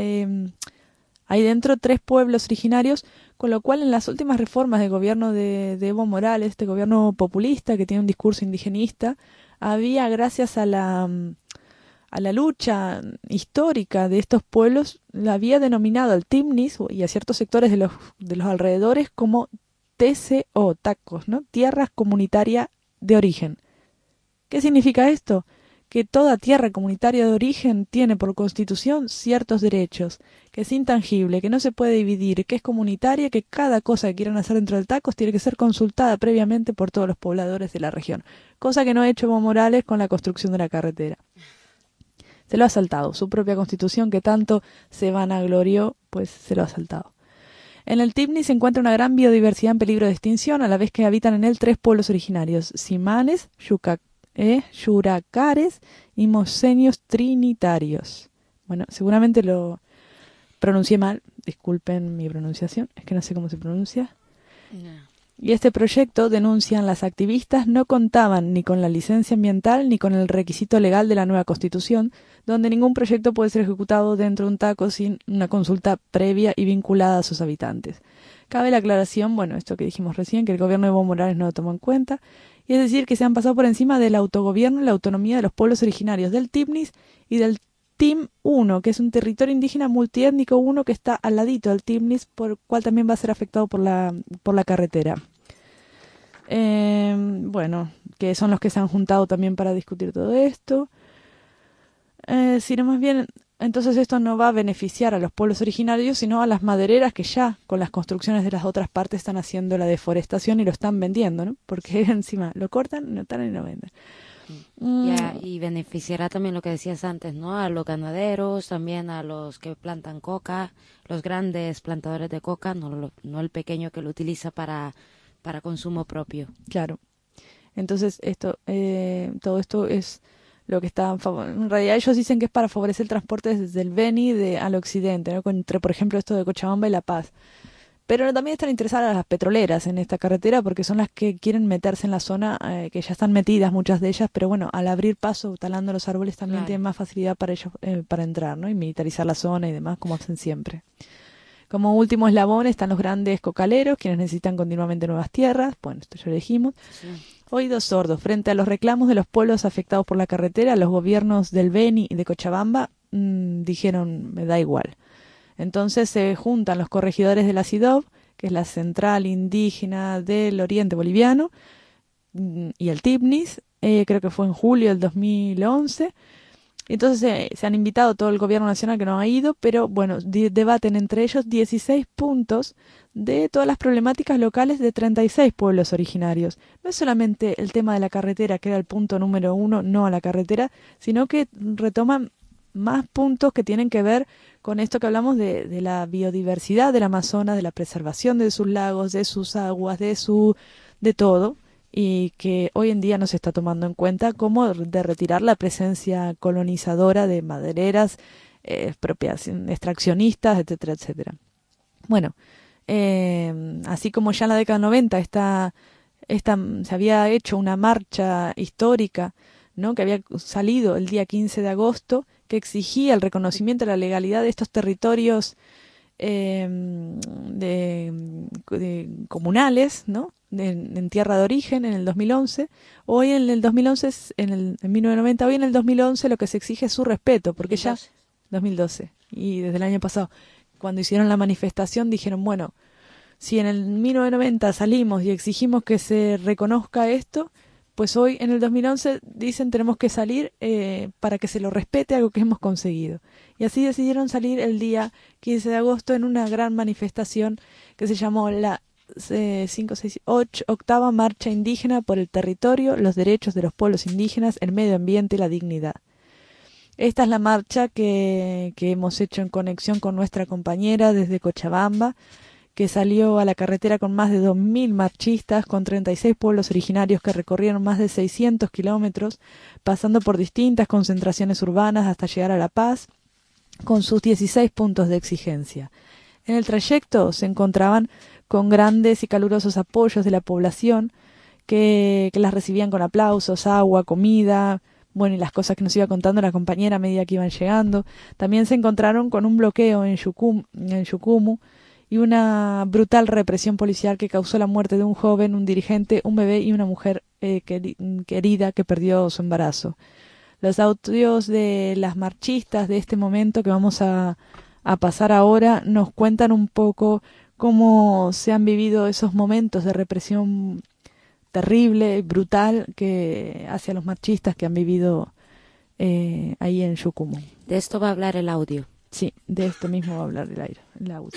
ahí dentro 3 pueblos originarios, con lo cual en las últimas reformas del gobierno de Evo Morales, este gobierno populista que tiene un discurso indigenista, había, gracias a la lucha histórica de estos pueblos, la había denominado al Tipnis y a ciertos sectores de los alrededores como TCO, tacos, ¿no? Tierras comunitarias de origen. ¿Qué significa esto? Que toda tierra comunitaria de origen tiene por constitución ciertos derechos, que es intangible, que no se puede dividir, que es comunitaria, que cada cosa que quieran hacer dentro del tacos tiene que ser consultada previamente por todos los pobladores de la región, cosa que no ha hecho Evo Morales con la construcción de la carretera. Se lo ha saltado, su propia constitución que tanto se vanaglorió, pues se lo ha saltado. En el Tipnis se encuentra una gran biodiversidad en peligro de extinción, a la vez que habitan en él 3 pueblos originarios: Simanes, Yuracares y Mosenios Trinitarios. Bueno, seguramente lo pronuncié mal, disculpen mi pronunciación, es que no sé cómo se pronuncia. No. Y este proyecto, denuncian las activistas, no contaban ni con la licencia ambiental ni con el requisito legal de la nueva Constitución, donde ningún proyecto puede ser ejecutado dentro de un taco sin una consulta previa y vinculada a sus habitantes. Cabe la aclaración, bueno, esto que dijimos recién, que el gobierno de Evo Morales no lo tomó en cuenta, y es decir, que se han pasado por encima del autogobierno y la autonomía de los pueblos originarios del Tipnis y del TIM 1, que es un territorio indígena multiétnico 1 que está al ladito del Tipnis, por el cual también va a ser afectado por la carretera. Bueno, que son los que se han juntado también para discutir todo esto. Sino más bien, entonces esto no va a beneficiar a los pueblos originarios, sino a las madereras que ya con las construcciones de las otras partes están haciendo la deforestación y lo están vendiendo, ¿no? Porque encima lo cortan, no talan y no venden. Y beneficiará también lo que decías antes, ¿no? A los ganaderos, también a los que plantan coca, los grandes plantadores de coca, no el pequeño que lo utiliza para consumo propio. Claro. Entonces todo esto es lo que está en realidad ellos dicen que es para favorecer el transporte desde el Beni al occidente, ¿no? Entre, por ejemplo, esto de Cochabamba y La Paz. Pero también están interesadas las petroleras en esta carretera porque son las que quieren meterse en la zona, que ya están metidas muchas de ellas, pero bueno, al abrir paso, talando los árboles, también tienen más facilidad para ellos para entrar, ¿no? Y militarizar la zona y demás, como hacen siempre. Como último eslabón están los grandes cocaleros, quienes necesitan continuamente nuevas tierras. Bueno, esto ya lo dijimos. Sí. Oídos sordos. Frente a los reclamos de los pueblos afectados por la carretera, los gobiernos del Beni y de Cochabamba dijeron, me da igual. Entonces se juntan los corregidores de la CIDOB, que es la Central Indígena del Oriente Boliviano, y el Tipnis, creo que fue en julio del 2011. Entonces se han invitado todo el gobierno nacional que no ha ido, pero bueno, debaten entre ellos 16 puntos de todas las problemáticas locales de 36 pueblos originarios. No es solamente el tema de la carretera, que era el punto número 1, no a la carretera, sino que retoman más puntos que tienen que ver con esto que hablamos de la biodiversidad del Amazonas, de la preservación de sus lagos, de sus aguas, de todo, y que hoy en día no se está tomando en cuenta, como de retirar la presencia colonizadora de madereras, expropiación, extraccionistas, etcétera, etcétera. Bueno, así como ya en la década 90 se había hecho una marcha histórica, ¿no? Que había salido el día 15 de agosto, que exigía el reconocimiento de la legalidad de estos territorios comunales, ¿no? En tierra de origen en el 2011. Hoy en el 2011, en 1990, hoy en el 2011 lo que se exige es su respeto, porque 2012 y desde el año pasado, cuando hicieron la manifestación, dijeron, bueno, si en el 1990 salimos y exigimos que se reconozca esto, pues hoy en el 2011 dicen tenemos que salir para que se lo respete, algo que hemos conseguido. Y así decidieron salir el día 15 de agosto en una gran manifestación que se llamó la 8ª Marcha Indígena por el Territorio, los Derechos de los Pueblos Indígenas, el Medio Ambiente y la Dignidad. Esta es la marcha que hemos hecho en conexión con nuestra compañera desde Cochabamba, que salió a la carretera con más de 2.000 marchistas, con 36 pueblos originarios que recorrieron más de 600 kilómetros, pasando por distintas concentraciones urbanas hasta llegar a La Paz, con sus 16 puntos de exigencia. En el trayecto se encontraban con grandes y calurosos apoyos de la población, que las recibían con aplausos, agua, comida, bueno, y las cosas que nos iba contando la compañera a medida que iban llegando. También se encontraron con un bloqueo en Yucumu, y una brutal represión policial que causó la muerte de un joven, un dirigente, un bebé y una mujer querida que perdió su embarazo. Los audios de las marchistas de este momento que vamos a pasar ahora nos cuentan un poco cómo se han vivido esos momentos de represión terrible, brutal, que hacia los marchistas que han vivido ahí en Yucumu. De esto va a hablar el audio. Sí, de esto mismo va a hablar el audio.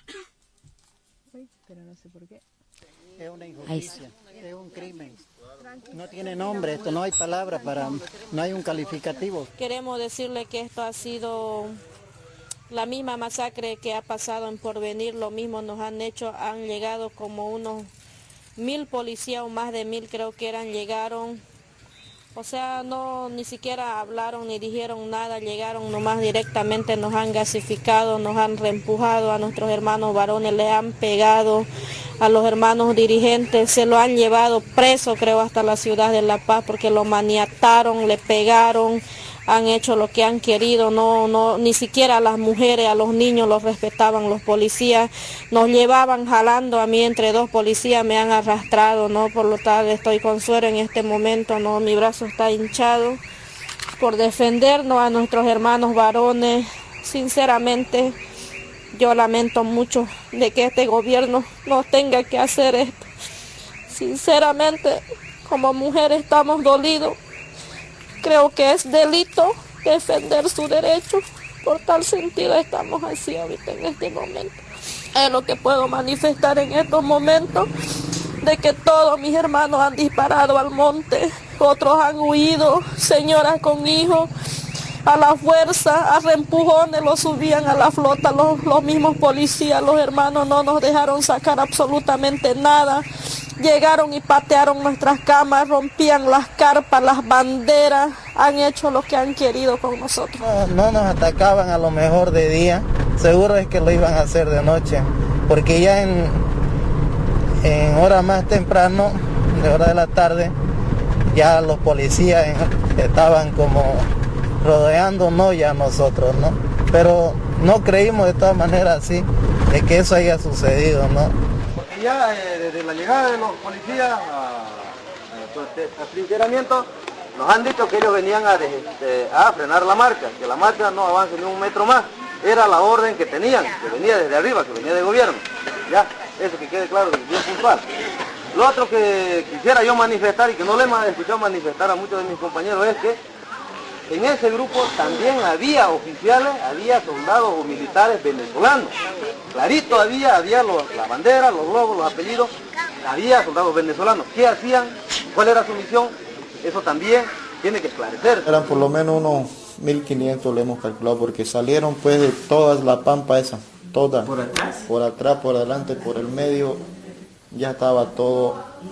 Pero no sé por qué. Es una injusticia, es un crimen. No tiene nombre esto, no hay palabra no hay un calificativo. Queremos decirle que esto ha sido La misma masacre que ha pasado en Porvenir, lo mismo nos han hecho, han llegado como unos 1000 policías o más de 1000 creo que llegaron. O sea, no, ni siquiera hablaron ni dijeron nada, llegaron nomás directamente, nos han gasificado, nos han reempujado a nuestros hermanos varones, le han pegado a los hermanos dirigentes, se lo han llevado preso creo hasta la ciudad de La Paz porque lo maniataron, le pegaron, han hecho lo que han querido, no, ni siquiera a las mujeres, a los niños los respetaban los policías, nos llevaban jalando a mí entre dos policías, me han arrastrado, ¿no? Por lo tal estoy con suero en este momento, ¿no? Mi brazo está hinchado por defendernos a nuestros hermanos varones. Sinceramente, yo lamento mucho de que este gobierno nos tenga que hacer esto. Sinceramente, como mujeres estamos dolidos. Creo que es delito defender su derecho, por tal sentido estamos así ahorita en este momento. Es lo que puedo manifestar en estos momentos, de que todos mis hermanos han disparado al monte, otros han huido, señoras con hijos, a la fuerza, a reempujones los subían a la flota los mismos policías, los hermanos no nos dejaron sacar absolutamente nada. Llegaron y patearon nuestras camas, rompían las carpas, las banderas, han hecho lo que han querido con nosotros. No nos atacaban a lo mejor de día, seguro es que lo iban a hacer de noche, porque ya en hora más temprano, de hora de la tarde, ya los policías estaban como rodeándonos ya nosotros, ¿no? Pero no creímos de todas maneras así, de que eso haya sucedido, ¿no? Ya desde la llegada de los policías a trincheramiento, nos han dicho que ellos venían a frenar la marcha, que la marcha no avance ni un metro más. Era la orden que tenían, que venía desde arriba, que venía del gobierno. Ya, eso que quede claro, bien puntual. Lo otro que quisiera yo manifestar y que no le he escuchado manifestar a muchos de mis compañeros es que en ese grupo también había oficiales, había soldados o militares venezolanos. Clarito había la bandera, los logos, los apellidos, había soldados venezolanos. ¿Qué hacían? ¿Cuál era su misión? Eso también tiene que esclarecer. Eran por lo menos unos 1500 le hemos calculado, porque salieron pues de toda la pampa esa, toda. ¿Por atrás? Por atrás, por adelante, por el medio, ya estaba todo,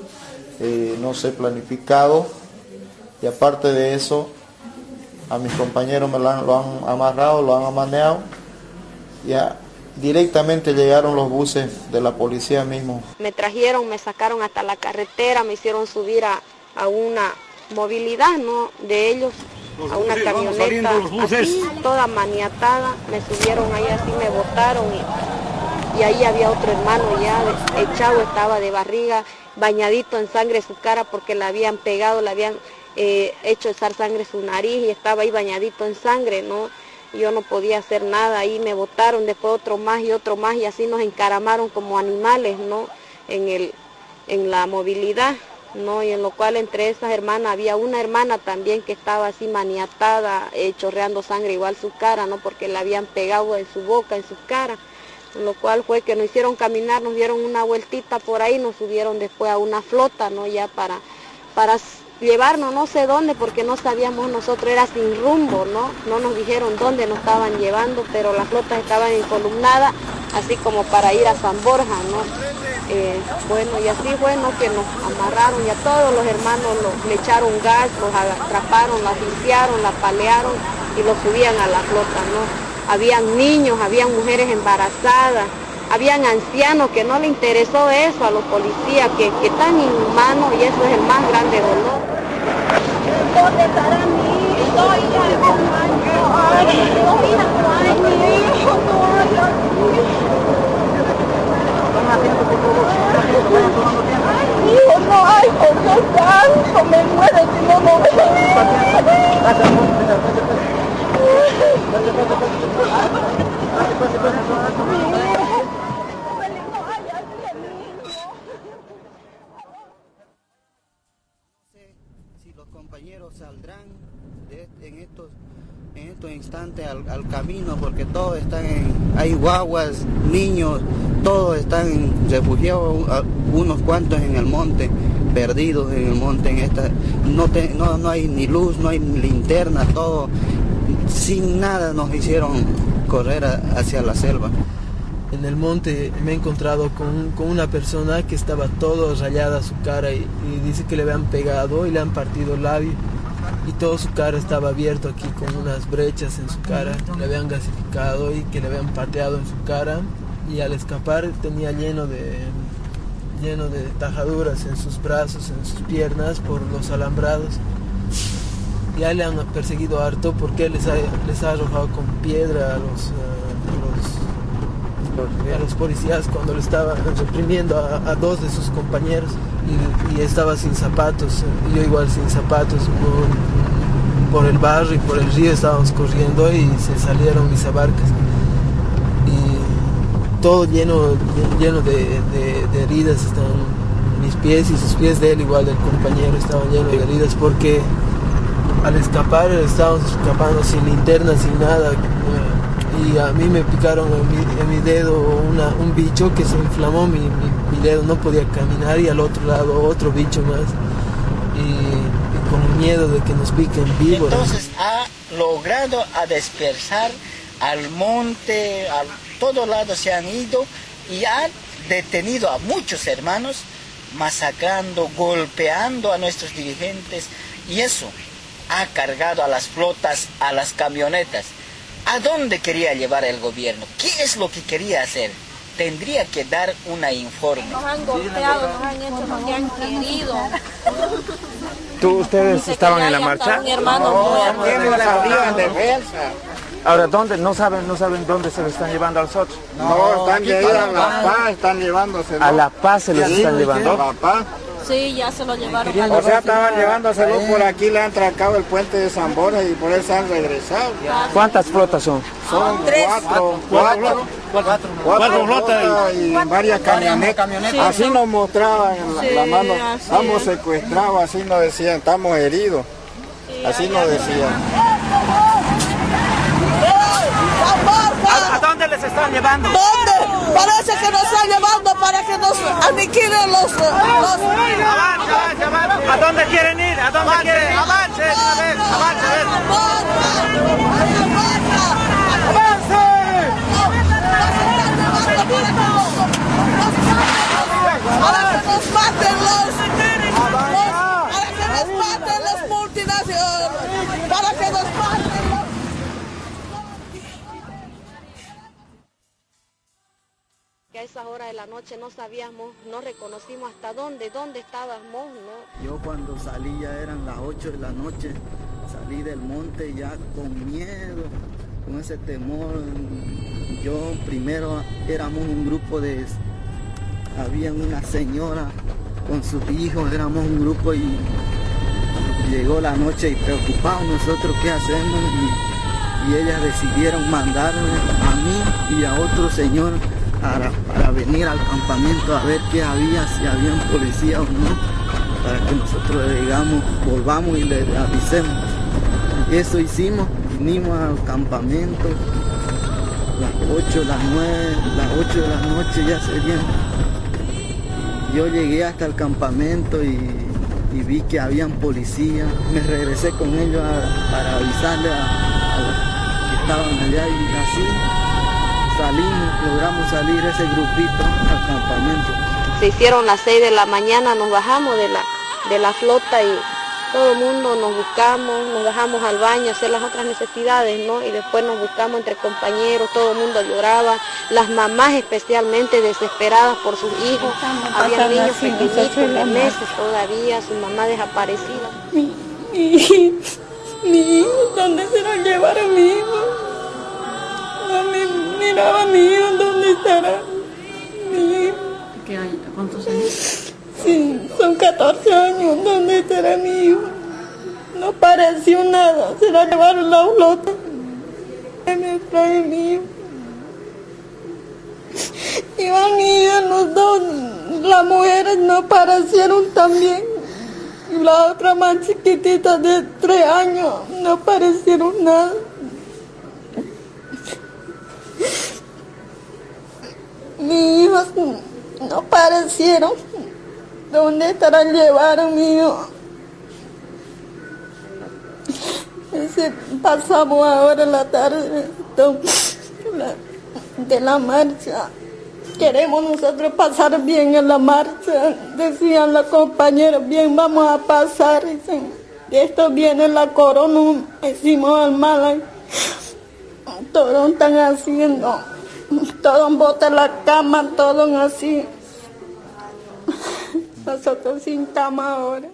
no sé, planificado. Y aparte de eso, a mis compañeros lo han amarrado, lo han amaneado. Ya directamente llegaron los buses de la policía mismo. Me trajeron, me sacaron hasta la carretera, me hicieron subir a una movilidad, ¿no?, de ellos, a una camioneta, así, toda maniatada, me subieron ahí así, me botaron y ahí había otro hermano ya, el chavo estaba de barriga, bañadito en sangre su cara porque le habían pegado, le habían hecho echar sangre su nariz y estaba ahí bañadito en sangre, ¿no? Yo no podía hacer nada, ahí me botaron, después otro más y así nos encaramaron como animales, ¿no?, en la movilidad, ¿no? Y en lo cual entre esas hermanas había una hermana también que estaba así maniatada, chorreando sangre igual su cara, ¿no?, porque le habían pegado en su boca, en su cara, en lo cual fue que nos hicieron caminar, nos dieron una vueltita por ahí, nos subieron después a una flota, ¿no?, ya para llevarnos no sé dónde, porque no sabíamos nosotros, era sin rumbo, no nos dijeron dónde nos estaban llevando, pero las flotas estaban encolumnadas, así como para ir a San Borja, ¿no? Bueno, y así fue, ¿no?, que nos amarraron y a todos los hermanos le echaron gas, los atraparon, la asfixiaron, la palearon y los subían a la flota, ¿no? Habían niños, habían mujeres embarazadas, habían ancianos que no le interesó eso a los policías, que tan inhumanos, y eso es el más grande dolor. ¿Dónde estará mi hijo? Ay, mi hijo, mi hijo no hay, por Dios santo, me muero si no lo Si los compañeros saldrán en estos instantes al camino, porque todos están hay guaguas, niños, todos están refugiados, unos cuantos en el monte, perdidos en el monte, no hay ni luz, no hay ni linterna, todo sin nada nos hicieron correr hacia la selva. En el monte me he encontrado con una persona que estaba todo rayada su cara y dice que le habían pegado y le han partido el labio y toda su cara estaba abierto aquí con unas brechas en su cara, le habían gasificado y que le habían pateado en su cara, y al escapar tenía lleno de tajaduras en sus brazos, en sus piernas por los alambrados. Ya le han perseguido harto porque les ha arrojado con piedra a los policías cuando le estaban reprimiendo a dos de sus compañeros, y estaba sin zapatos, y yo igual sin zapatos, por el barrio y por el río estábamos corriendo y se salieron mis abarcas y todo lleno de heridas están mis pies, y sus pies de él igual del compañero estaban llenos de heridas porque al escapar estábamos escapando sin linterna, sin nada. Y a mí me picaron en mi dedo un bicho que se inflamó mi dedo, no podía caminar, y al otro lado otro bicho más, y con miedo de que nos piquen víboras. Entonces ha logrado a dispersar al monte, a todos lados se han ido y ha detenido a muchos hermanos, masacrando, golpeando a nuestros dirigentes, y eso ha cargado a las flotas, a las camionetas. ¿A dónde quería llevar el gobierno? ¿Qué es lo que quería hacer? Tendría que dar una informe. Nos han golpeado, nos han hecho lo que han querido. ¿Ustedes estaban en la marcha? Mi hermano salían de Belsa. Ahora, ¿dónde? ¿No saben dónde se lo están llevando a los otros? No, están llevando a La Paz, están llevándose. ¿A La Paz se los están llevando? A La Paz. Sí, ya se lo llevaron. O sea, estaban llevándoselo por aquí, le han trancado el puente de San Borja y por eso han regresado. ¿Cuántas flotas son? Son cuatro flotas y varias camionetas. Así nos mostraban en la mano, estamos secuestrados, así nos decían, estamos heridos. Así nos decían. ¿A dónde les están llevando? ¿Dónde? Parece que nos están llevando para que nos aniquilen los... Avance. ¿A dónde quieren ir? ¿A dónde quieren ir? Avance, avance. Para que nos maten los multinacionales, para que nos maten. Que a esa hora de la noche no sabíamos, no reconocimos hasta dónde estábamos, ¿no? Yo cuando salí ya eran las 8 de la noche, salí del monte ya con miedo, con ese temor. Yo primero éramos un grupo había una señora con sus hijos, éramos un grupo y llegó la noche y preocupados nosotros qué hacemos y ellas decidieron mandarme a mí y a otro señor para venir al campamento a ver qué había, si habían policía o no, para que nosotros volvamos y les avisemos. Eso hicimos, vinimos al campamento, las 8, las 9, las 8 de la noche ya serían. Yo llegué hasta el campamento y vi que habían policía, me regresé con ellos para avisarle a los que estaban allá y así. Logramos salir ese grupito al campamento. Se hicieron las 6 de la mañana, nos bajamos de la flota y todo el mundo nos buscamos, nos bajamos al baño a hacer las otras necesidades, ¿no? Y después nos buscamos entre compañeros, todo el mundo lloraba, las mamás especialmente desesperadas por sus hijos, había niños pequeñitos de meses todavía, su mamá desaparecida. Mi hijo, ¿dónde se lo llevaron mi hijo? Miraba a mi hijo, ¿dónde estará mi hijo? ¿Qué hay? ¿Cuántos años? Sí, son 14 años, ¿dónde estará mi hijo? No pareció nada, se la llevaron la flota. Me trae mi hijo. Iban idos los dos, las mujeres no parecieron tan bien. La otra más chiquitita de 3 años, no parecieron nada. Mis hijos no parecieron. ¿Dónde estarán? Llevaron mi hijo. Pasamos ahora en la tarde. de la marcha. Queremos nosotros pasar bien en la marcha, decían los compañeros, bien vamos a pasar, dicen, esto viene la corona, decimos al mal, todos están haciendo, todos botan la cama, todos así, nosotros sin cama ahora.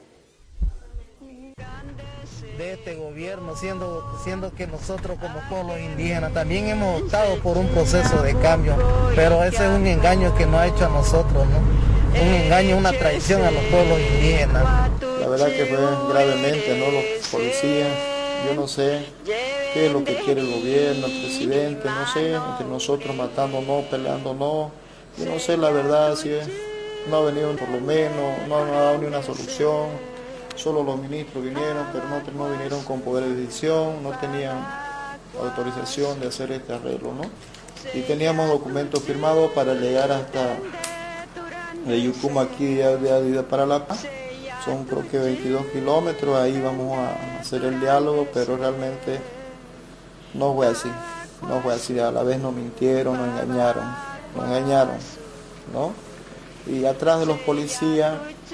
De este gobierno, siendo que nosotros como pueblos indígenas también hemos optado por un proceso de cambio, pero ese es un engaño que nos ha hecho a nosotros, ¿no? Un engaño, una traición a los pueblos indígenas. La verdad que fue gravemente, ¿no? Los policías, yo no sé qué es lo que quiere el gobierno, el presidente, no sé, entre nosotros matándonos, peleándonos, yo no sé la verdad, si no ha venido por lo menos, no ha dado ni una solución. Solo los ministros vinieron, pero no vinieron con poder de decisión, no tenían autorización de hacer este arreglo, ¿no? Y teníamos documentos firmados para llegar hasta de Yucuma aquí de para La Paz. Son creo que 22 kilómetros, ahí vamos a hacer el diálogo, pero realmente no fue así, a la vez nos mintieron, nos engañaron, ¿no? Y atrás de los policías,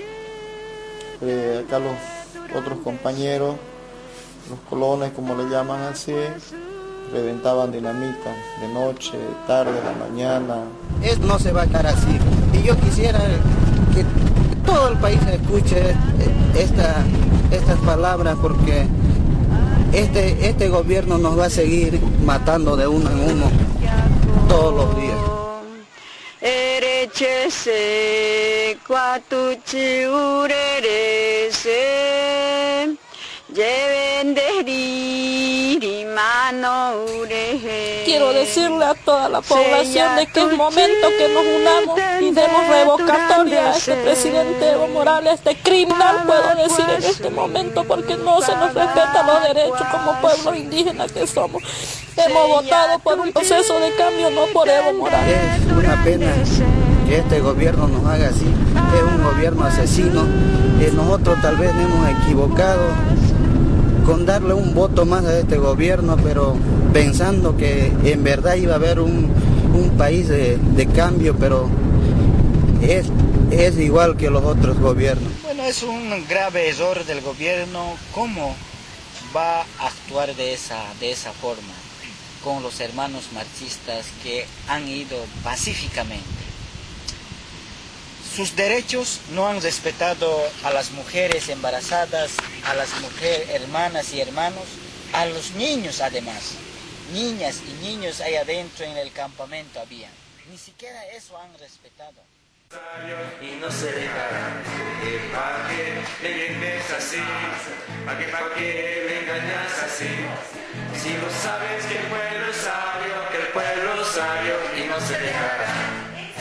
acá los otros compañeros, los colones como le llaman así, reventaban dinamita de noche, de tarde, de la mañana. Esto no se va a quedar así. Y yo quisiera que todo el país escuche estas palabras, porque este gobierno nos va a seguir matando de uno en uno todos los días. Erechese cuatuchi urerese Quiero decirle a toda la población de que es momento que nos unamos y demos revocatoria a este presidente Evo Morales de criminal, puedo decir en este momento, porque no se nos respeta los derechos como pueblo indígena que somos. Hemos votado por un proceso de cambio, no por Evo Morales. Es una pena que este gobierno nos haga así, es un gobierno asesino. Nosotros tal vez nos hemos equivocado con darle un voto más a este gobierno, pero pensando que en verdad iba a haber un país de cambio, pero es igual que los otros gobiernos. Bueno, es un grave error del gobierno. ¿Cómo va a actuar de esa forma con los hermanos marchistas que han ido pacíficamente? Sus derechos no han respetado a las mujeres embarazadas, a las mujeres hermanas y hermanos, a los niños además. Niñas y niños ahí adentro en el campamento había. Ni siquiera eso han respetado. Y no se dejarán para que le vienes así, para que le engañas así. Si lo sabes que el pueblo es sabio, y no se dejará.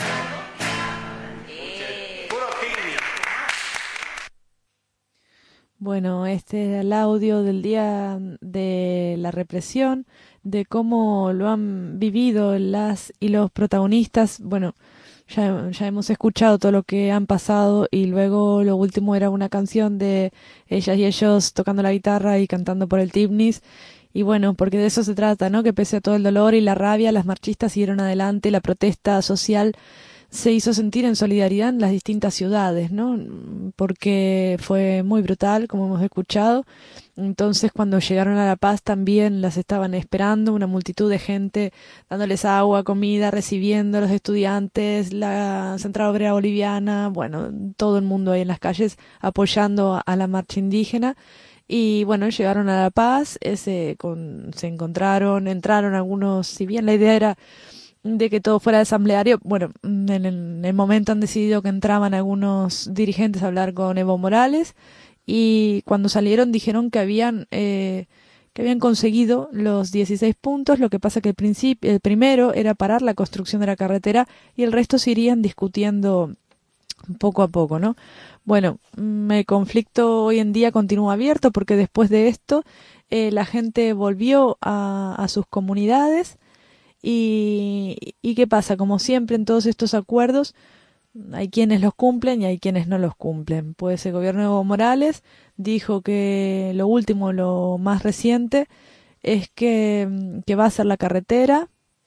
Bueno, este era el audio del día de la represión, de cómo lo han vivido las y los protagonistas. Bueno, ya hemos escuchado todo lo que han pasado, y luego lo último era una canción de ellas y ellos tocando la guitarra y cantando por el Tibnis. Y bueno, porque de eso se trata, ¿no? Que pese a todo el dolor y la rabia, las marchistas siguieron adelante, la protesta social se hizo sentir en solidaridad en las distintas ciudades, ¿no? Porque fue muy brutal, como hemos escuchado. Entonces, cuando llegaron a La Paz también las estaban esperando, una multitud de gente dándoles agua, comida, recibiendo a los estudiantes, la Central Obrera Boliviana, bueno, todo el mundo ahí en las calles apoyando a la marcha indígena. Y bueno, llegaron a La Paz, se encontraron, entraron algunos, si bien la idea era de que todo fuera asambleario, bueno, en el momento han decidido que entraban algunos dirigentes a hablar con Evo Morales, y cuando salieron dijeron que habían conseguido los 16 puntos, lo que pasa que el primero era parar la construcción de la carretera y el resto se irían discutiendo poco a poco, ¿no? Bueno, el conflicto hoy en día continúa abierto porque después de esto la gente volvió a sus comunidades. ¿Y qué pasa? Como siempre en todos estos acuerdos, hay quienes los cumplen y hay quienes no los cumplen. Pues el gobierno de Evo Morales dijo que lo último, lo más reciente, es que va a hacer la carretera,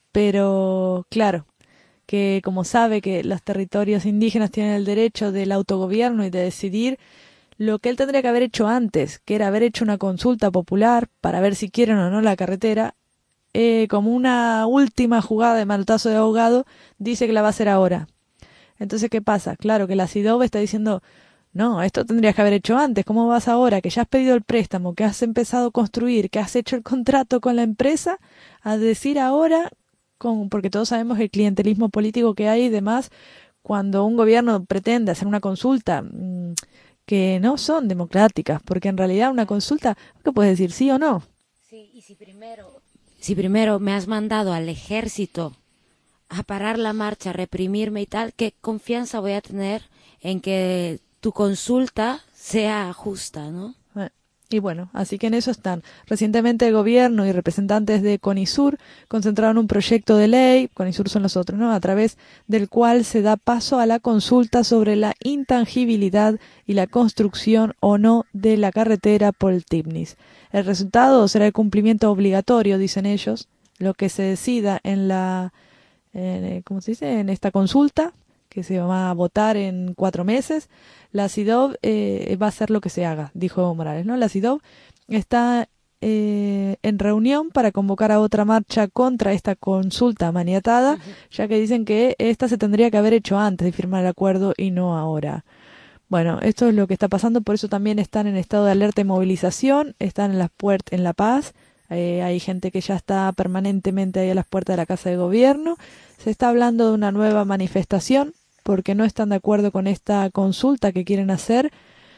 pero claro, que como sabe que los territorios indígenas tienen el derecho del autogobierno y de decidir, lo que él tendría que haber hecho antes, que era haber hecho una consulta popular para ver si quieren o no la carretera, como una última jugada de manotazo de ahogado, dice que la va a hacer ahora. Entonces, ¿qué pasa? Claro que la CIDOB está diciendo, no, esto tendrías que haber hecho antes, ¿cómo vas ahora? Que ya has pedido el préstamo, que has empezado a construir, que has hecho el contrato con la empresa, a decir ahora, porque todos sabemos el clientelismo político que hay y demás, cuando un gobierno pretende hacer una consulta que no son democráticas, porque en realidad una consulta, ¿qué puedes decir? ¿Sí o no? Sí, y si primero me has mandado al ejército a parar la marcha, a reprimirme y tal, ¿qué confianza voy a tener en que tu consulta sea justa, ¿no? Y bueno, así que en eso están. Recientemente el gobierno y representantes de CONISUR concentraron un proyecto de ley, CONISUR son los otros, ¿no?, a través del cual se da paso a la consulta sobre la intangibilidad y la construcción o no de la carretera por el Tibnis. El resultado será el cumplimiento obligatorio, dicen ellos, lo que se decida en la, ¿cómo se dice?, en esta consulta, que se va a votar en 4 meses, la CIDOB va a hacer lo que se haga, dijo Evo Morales, ¿no? La CIDOB está en reunión para convocar a otra marcha contra esta consulta maniatada, ya que dicen que esta se tendría que haber hecho antes de firmar el acuerdo y no ahora. Bueno, esto es lo que está pasando, por eso también están en estado de alerta y movilización, están en las puertas, en La Paz, hay gente que ya está permanentemente ahí a las puertas de la Casa de Gobierno, se está hablando de una nueva manifestación, porque no están de acuerdo con esta consulta que quieren hacer.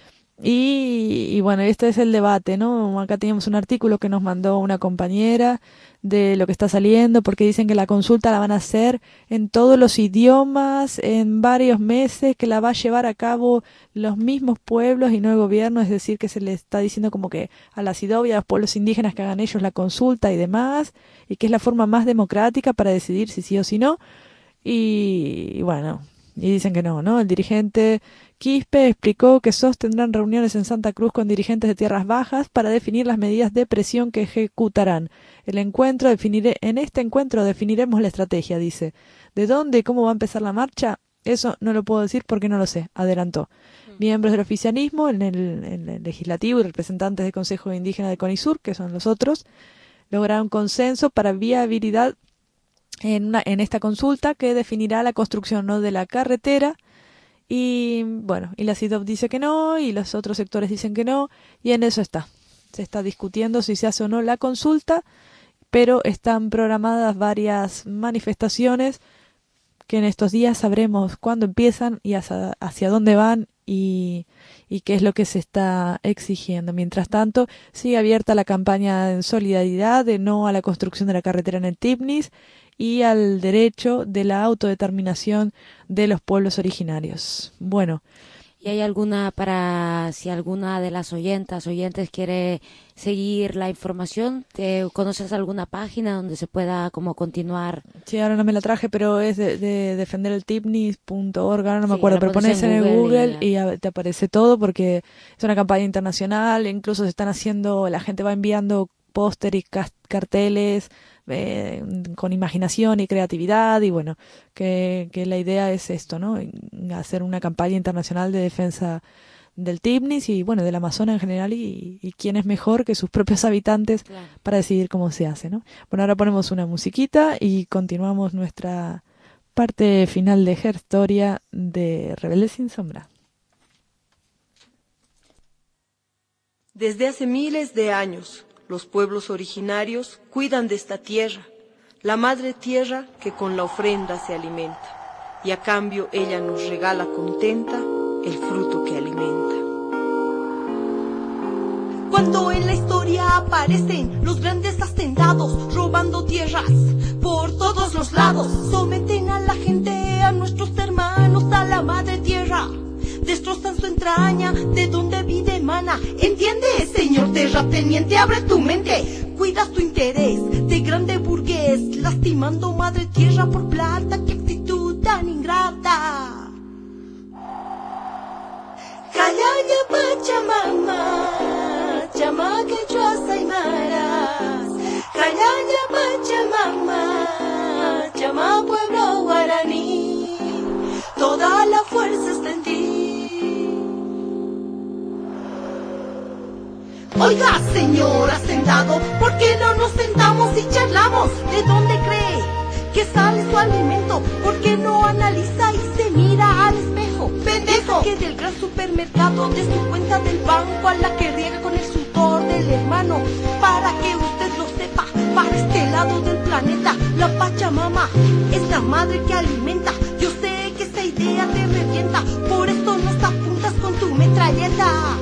Y bueno, este es el debate, ¿no? Acá teníamos un artículo que nos mandó una compañera de lo que está saliendo, porque dicen que la consulta la van a hacer en todos los idiomas, en varios meses, que la va a llevar a cabo los mismos pueblos y no el gobierno, es decir, que se le está diciendo como que a la CIDOB y a los pueblos indígenas que hagan ellos la consulta y demás, y que es la forma más democrática para decidir si sí o si no. Y bueno, y dicen que no, ¿no? El dirigente Quispe explicó que sostendrán reuniones en Santa Cruz con dirigentes de tierras bajas para definir las medidas de presión que ejecutarán. En este encuentro definiremos la estrategia, dice. ¿De dónde y cómo va a empezar la marcha? Eso no lo puedo decir porque no lo sé, adelantó. Miembros del oficialismo, en el legislativo y representantes del Consejo Indígena de CONISUR, que son los otros, lograron consenso para viabilidad en esta consulta que definirá la construcción no de la carretera y bueno, y la CIDOB dice que no y los otros sectores dicen que no y en eso se está discutiendo si se hace o no la consulta, pero están programadas varias manifestaciones que en estos días sabremos cuándo empiezan y hacia dónde van y qué es lo que se está exigiendo. Mientras tanto, sigue abierta la campaña en solidaridad de no a la construcción de la carretera en el Tibnis y al derecho de la autodeterminación de los pueblos originarios. Bueno. ¿Y hay alguna si alguna de las oyentes quiere seguir la información? ¿Conoces alguna página donde se pueda como continuar? Sí, ahora no me la traje, pero es de defendereltipnis.org, ahora no me acuerdo, pero pones en el Google y te aparece todo porque es una campaña internacional, incluso se están haciendo, la gente va enviando póster y carteles con imaginación y creatividad y bueno, que la idea es esto, ¿no? Hacer una campaña internacional de defensa del Tibnis y bueno, del Amazonas en general y quién es mejor que sus propios habitantes para decidir cómo se hace, ¿no? Bueno, ahora ponemos una musiquita y continuamos nuestra parte final de Herstoria de Rebeldes sin Sombra. Desde hace miles de años, los pueblos originarios cuidan de esta tierra, la madre tierra que con la ofrenda se alimenta, y a cambio ella nos regala contenta el fruto que alimenta. Cuando en la historia aparecen los grandes hacendados robando tierras por todos los lados, someten a la gente, a nuestros hermanos, a la madre tierra. Destrozan su entraña, de donde vida emana. ¿Entiendes, señor terrateniente? Abre tu mente. Cuidas tu interés de grande burgués, lastimando madre tierra por plata. ¡Qué actitud tan ingrata! Callaya Pachamama, chamaque chuas aymaras. Callaya Pachamama, toda la fuerza está en ti. Oiga, señor hacendado, ¿por qué no nos sentamos y charlamos? ¿De dónde cree que sale su alimento? ¿Por qué no analiza y se mira al espejo? Pendejo, que del gran supermercado, de su cuenta del banco, a la que riega con el sudor del hermano. Para que usted lo sepa, para este lado del planeta, la Pachamama es la madre que alimenta. Yo sé que esa idea te revienta, por esto nos apuntas con tu metralleta.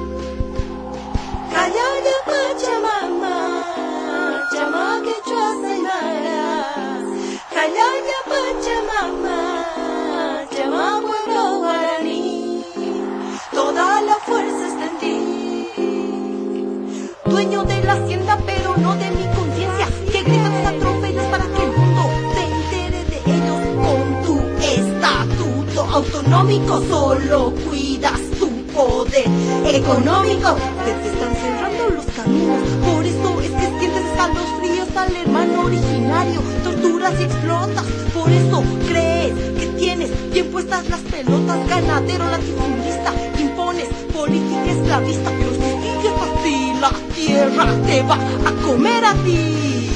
Callaya Pachamama, llama que Chuasaimara. Callaya Pachamama, llama pueblo guaraní. Toda la fuerza está en ti. Dueño de la hacienda, pero no de mi conciencia. Que gritan tus atropellos para que el mundo se entere de ellos. Con tu estatuto autonómico solo cuidas tu poder económico. Te están cerrando los caminos, por eso es que sientes escalofríos al hermano originario. Torturas y explotas, por eso crees que tienes bien puestas las pelotas. Ganadero latifundista, impones política esclavista. Pero si sigues así, la tierra te va a comer a ti.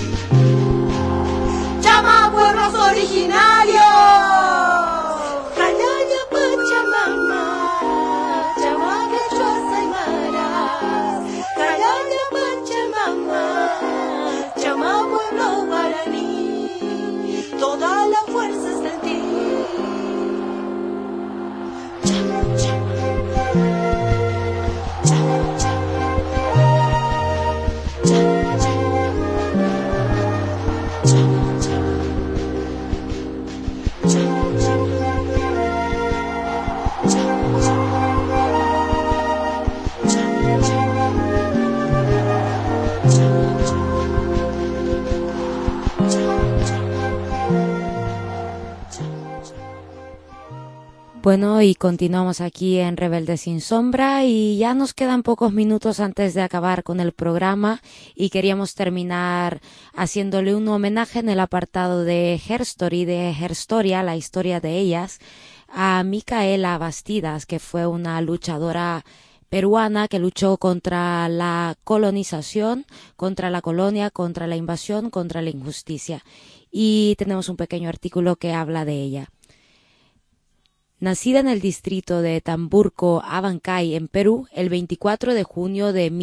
Llama a pueblos originarios. Callaya Pachamama, llama que Chuasaimara. Callaya Pachamama, llama pueblo guaraní. Toda la fuerza está en ti. Llama, llama. Llama, llama. Llama, Bueno, y continuamos aquí en Rebelde Sin Sombra y ya nos quedan pocos minutos antes de acabar con el programa y queríamos terminar haciéndole un homenaje en el apartado de Herstory, de Herstoria, la historia de ellas, a Micaela Bastidas, que fue una luchadora peruana que luchó contra la colonización, contra la colonia, contra la invasión, contra la injusticia. Y tenemos un pequeño artículo que habla de ella. Nacida en el distrito de Tamburco, Abancay, en Perú, el 24 de junio de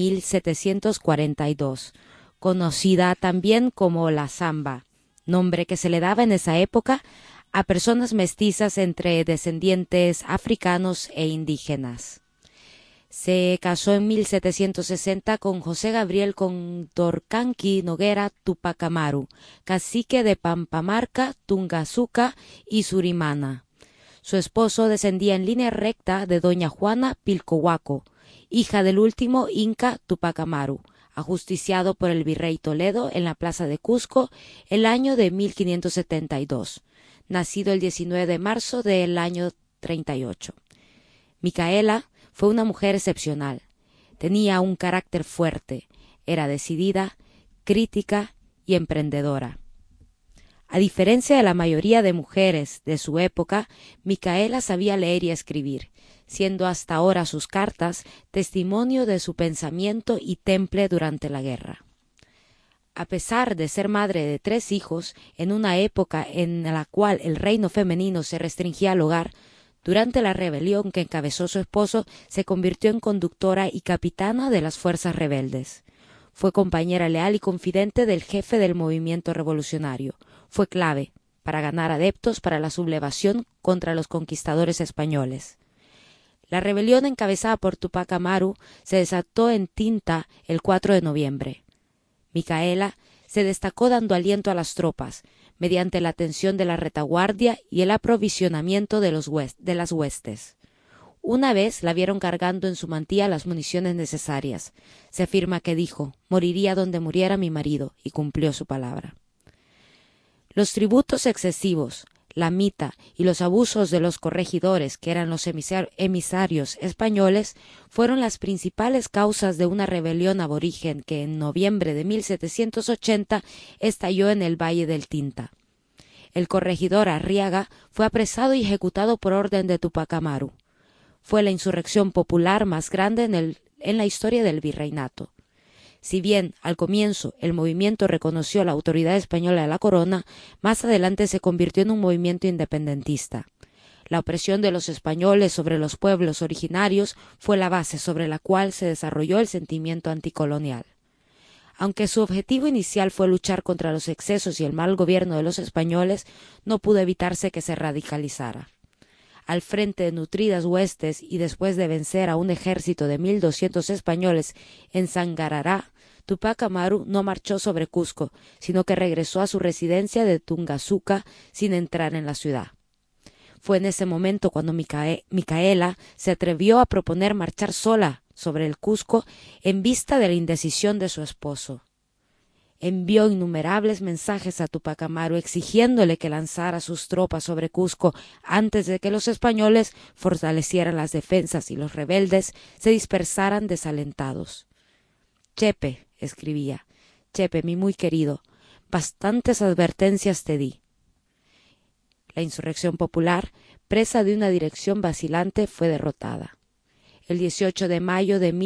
1742, conocida también como la Zamba, nombre que se le daba en esa época a personas mestizas entre descendientes africanos e indígenas. Se casó en 1760 con José Gabriel Condorcanqui Noguera Tupac Amaru, cacique de Pampamarca, Tungazuca y Surimana. Su esposo descendía en línea recta de doña Juana Pilcohuaco, hija del último Inca Tupac Amaru, ajusticiado por el virrey Toledo en la plaza de Cusco el año de 1572, nacido el 19 de marzo del año 38. Micaela fue una mujer excepcional. Tenía un carácter fuerte, era decidida, crítica y emprendedora. A diferencia de la mayoría de mujeres de su época, Micaela sabía leer y escribir, siendo hasta ahora sus cartas testimonio de su pensamiento y temple durante la guerra. A pesar de ser madre de 3 hijos, en una época en la cual el reino femenino se restringía al hogar, durante la rebelión que encabezó su esposo, se convirtió en conductora y capitana de las fuerzas rebeldes. Fue compañera leal y confidente del jefe del movimiento revolucionario. Fue clave para ganar adeptos para la sublevación contra los conquistadores españoles. La rebelión encabezada por Tupac Amaru se desató en Tinta el 4 de noviembre. Micaela se destacó dando aliento a las tropas, mediante la atención de la retaguardia y el aprovisionamiento de las huestes. Una vez la vieron cargando en su mantilla las municiones necesarias. Se afirma que dijo, moriría donde muriera mi marido, y cumplió su palabra. Los tributos excesivos, la mita y los abusos de los corregidores, que eran los emisarios españoles, fueron las principales causas de una rebelión aborigen que en noviembre de 1780 estalló en el Valle del Tinta. El corregidor Arriaga fue apresado y ejecutado por orden de Tupac Amaru. Fue la insurrección popular más grande en la historia del virreinato. Si bien al comienzo el movimiento reconoció la autoridad española de la corona, más adelante se convirtió en un movimiento independentista. La opresión de los españoles sobre los pueblos originarios fue la base sobre la cual se desarrolló el sentimiento anticolonial. Aunque su objetivo inicial fue luchar contra los excesos y el mal gobierno de los españoles, no pudo evitarse que se radicalizara. Al frente de nutridas huestes y después de vencer a un ejército de 1.200 españoles en Sangarará, Tupac Amaru no marchó sobre Cusco, sino que regresó a su residencia de Tungazuca sin entrar en la ciudad. Fue en ese momento cuando Micaela se atrevió a proponer marchar sola sobre el Cusco en vista de la indecisión de su esposo. Envió innumerables mensajes a Tupac Amaru exigiéndole que lanzara sus tropas sobre Cusco antes de que los españoles fortalecieran las defensas y los rebeldes se dispersaran desalentados. Chepe, escribía, Chepe, mi muy querido, bastantes advertencias te di. La insurrección popular, presa de una dirección vacilante, fue derrotada. El 18 de mayo de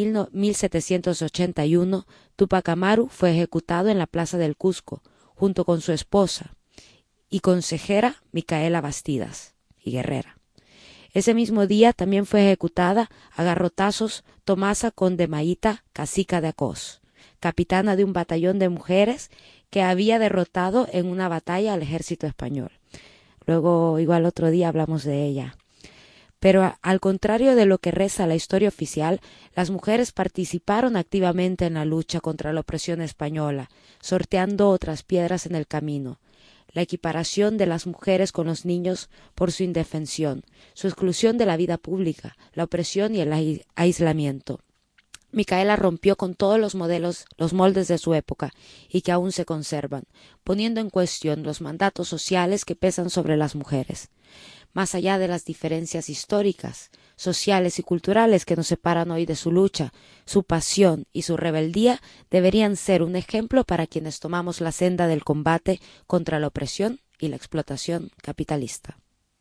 1781, Tupac Amaru fue ejecutado en la plaza del Cusco, junto con su esposa y consejera Micaela Bastidas y guerrera. Ese mismo día también fue ejecutada a garrotazos Tomasa Condemaíta Cacica de Acós, capitana de un batallón de mujeres que había derrotado en una batalla al ejército español. Luego, igual otro día hablamos de ella. Pero al contrario de lo que reza la historia oficial, las mujeres participaron activamente en la lucha contra la opresión española, sorteando otras piedras en el camino. La equiparación de las mujeres con los niños por su indefensión, su exclusión de la vida pública, la opresión y el aislamiento. Micaela rompió con todos los moldes de su época y que aún se conservan, poniendo en cuestión los mandatos sociales que pesan sobre las mujeres. Más allá de las diferencias históricas, sociales y culturales que nos separan hoy de su lucha, su pasión y su rebeldía deberían ser un ejemplo para quienes tomamos la senda del combate contra la opresión y la explotación capitalista.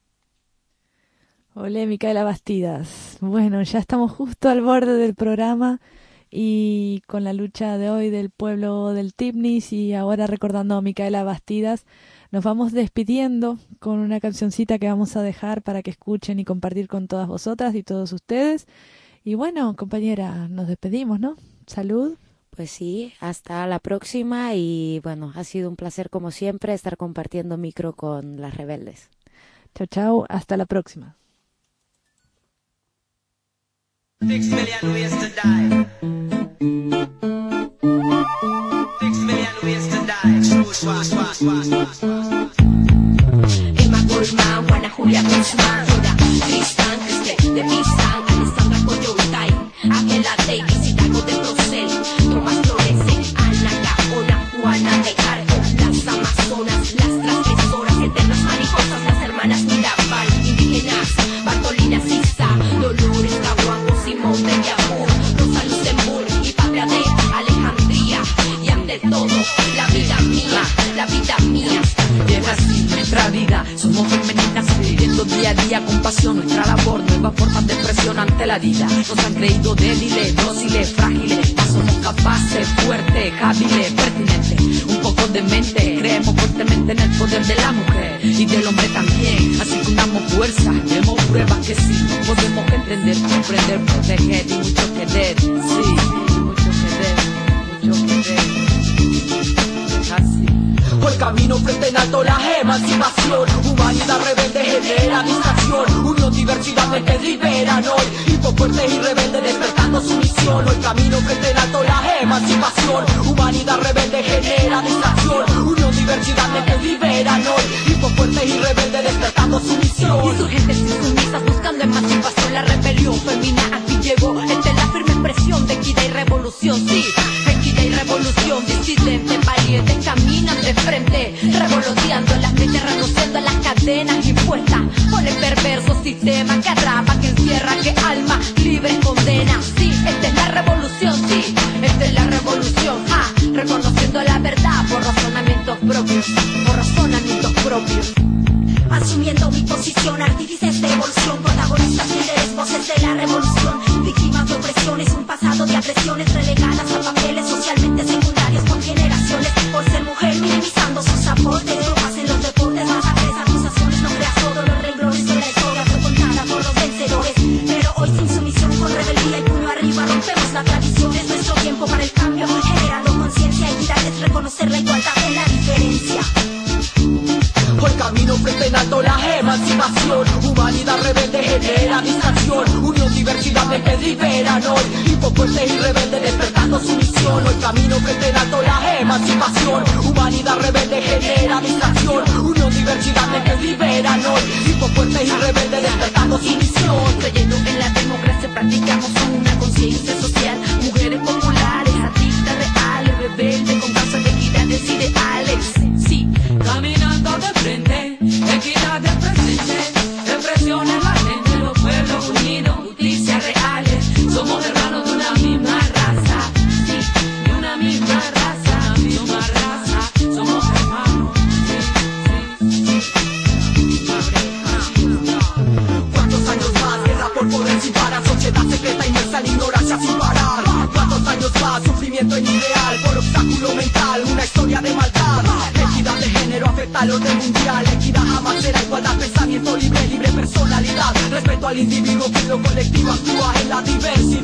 Olé, Micaela Bastidas. Bueno, ya estamos justo al borde del programa y con la lucha de hoy del pueblo del Tipnis y ahora recordando a Micaela Bastidas, nos vamos despidiendo con una cancioncita que vamos a dejar para que escuchen y compartir con todas vosotras y todos ustedes. Y bueno, compañera, nos despedimos, ¿no? Salud. Pues sí, hasta la próxima y bueno, ha sido un placer como siempre estar compartiendo micro con las rebeldes. Chao, chao, hasta la próxima. 6 million ways to die. 6 million ways to die. Emma Goldman, Juana Julia Guzmán, Yoda, Tristan, Cristian de Pizan, Alessandra Coyontay, Ángela Davis, Hidalgo de Procel, Tomás Florence, Ana Gaona, Juana de Arco, las Amazonas, las transgresoras, eternas mariposas, las hermanas Mirabal, indígenas, Bartolina Sisa, Dolores Caguango, Simón de Yabur, Rosa Luxemburg y Patria de Alejandría, y ante todo, la vida mía, la vida mía. Lleva así nuestra vida, somos femeninas viviendo día a día con pasión nuestra labor, nuevas formas de expresión ante la vida. Nos han creído débiles, dóciles, frágiles, mas somos capaces, fuertes, hábiles, pertinentes, un poco de mente. Creemos fuertemente en el poder de la mujer y del hombre también, así que unamos fuerza, vemos pruebas que sí, podemos entender, comprender, proteger y mucho querer, sí, mucho querer, mucho querer. Así. Por el camino frente en alto la emancipación, humanidad rebelde genera distracción, unión, diversidad, mente liberan hoy, hijos fuertes y rebeldes despertando su misión. El camino frente en alto la emancipación, humanidad rebelde genera distracción, unión, diversidad, mente liberan hoy, hijos fuertes y rebeldes despertando su misión. Insurgentes y sumisas buscando emancipación, la rebelión femina aquí llegó, esta es la firme expresión de equidad y revolución, sí, equidad y revolución, disidentes, valientes, caminan de frente, revoloteando las mentes, renunciando a las cadenas impuestas por el perverso sistema que atrapa, que encierra, que alma libre condena. Sí, esta es la revolución, sí, esta es la revolución, reconociendo la verdad por razonamientos propios, por razonamientos propios. condiciones relegadas a papeles socialmente secundarios por generaciones, por ser mujer minimizando sus aportes, bromas en los deportes, masacres, acusaciones, no creas todos los renglones de la historia fue contada por los vencedores, pero hoy sin sumisión, con rebeldía y puño arriba rompemos la tradición, es nuestro tiempo para el cambio, generando conciencia, equidad es reconocer la igualdad en la diferencia. Hoy camino frente en alto la emancipación, humanidad rebelde genera distracción, unión, diversidad, mente liberan hoy, hipofuertes y rebelde despertando su misión. Hoy camino frente en alto la emancipación, humanidad rebelde genera distracción, unión, diversidad, mente liberan hoy, hipofuertes y rebelde despertando su misión. Creyendo en la democracia practicamos una conciencia social, mujeres populares, artistas reales, rebeldes con causas de equidades ideales. Sí, caminando de frente, equidad de presente, represión en la gente, los pueblos unidos, justicia reales, somos hermanos de una misma raza, sí, de una misma raza, somos hermanos, ¿Cuántos años más? Guerra por poder sin parar, sociedad secreta inmersa en ignorancia sin parar. ¿Cuántos años más? Sufrimiento inimreal por obstáculo mental, una historia de maldad. Equidad de género afecta al orden mundial, equidad jamás será igualdad, pensamiento libre, libre personalidad, respeto al individuo que en lo colectivo actúa en la diversidad.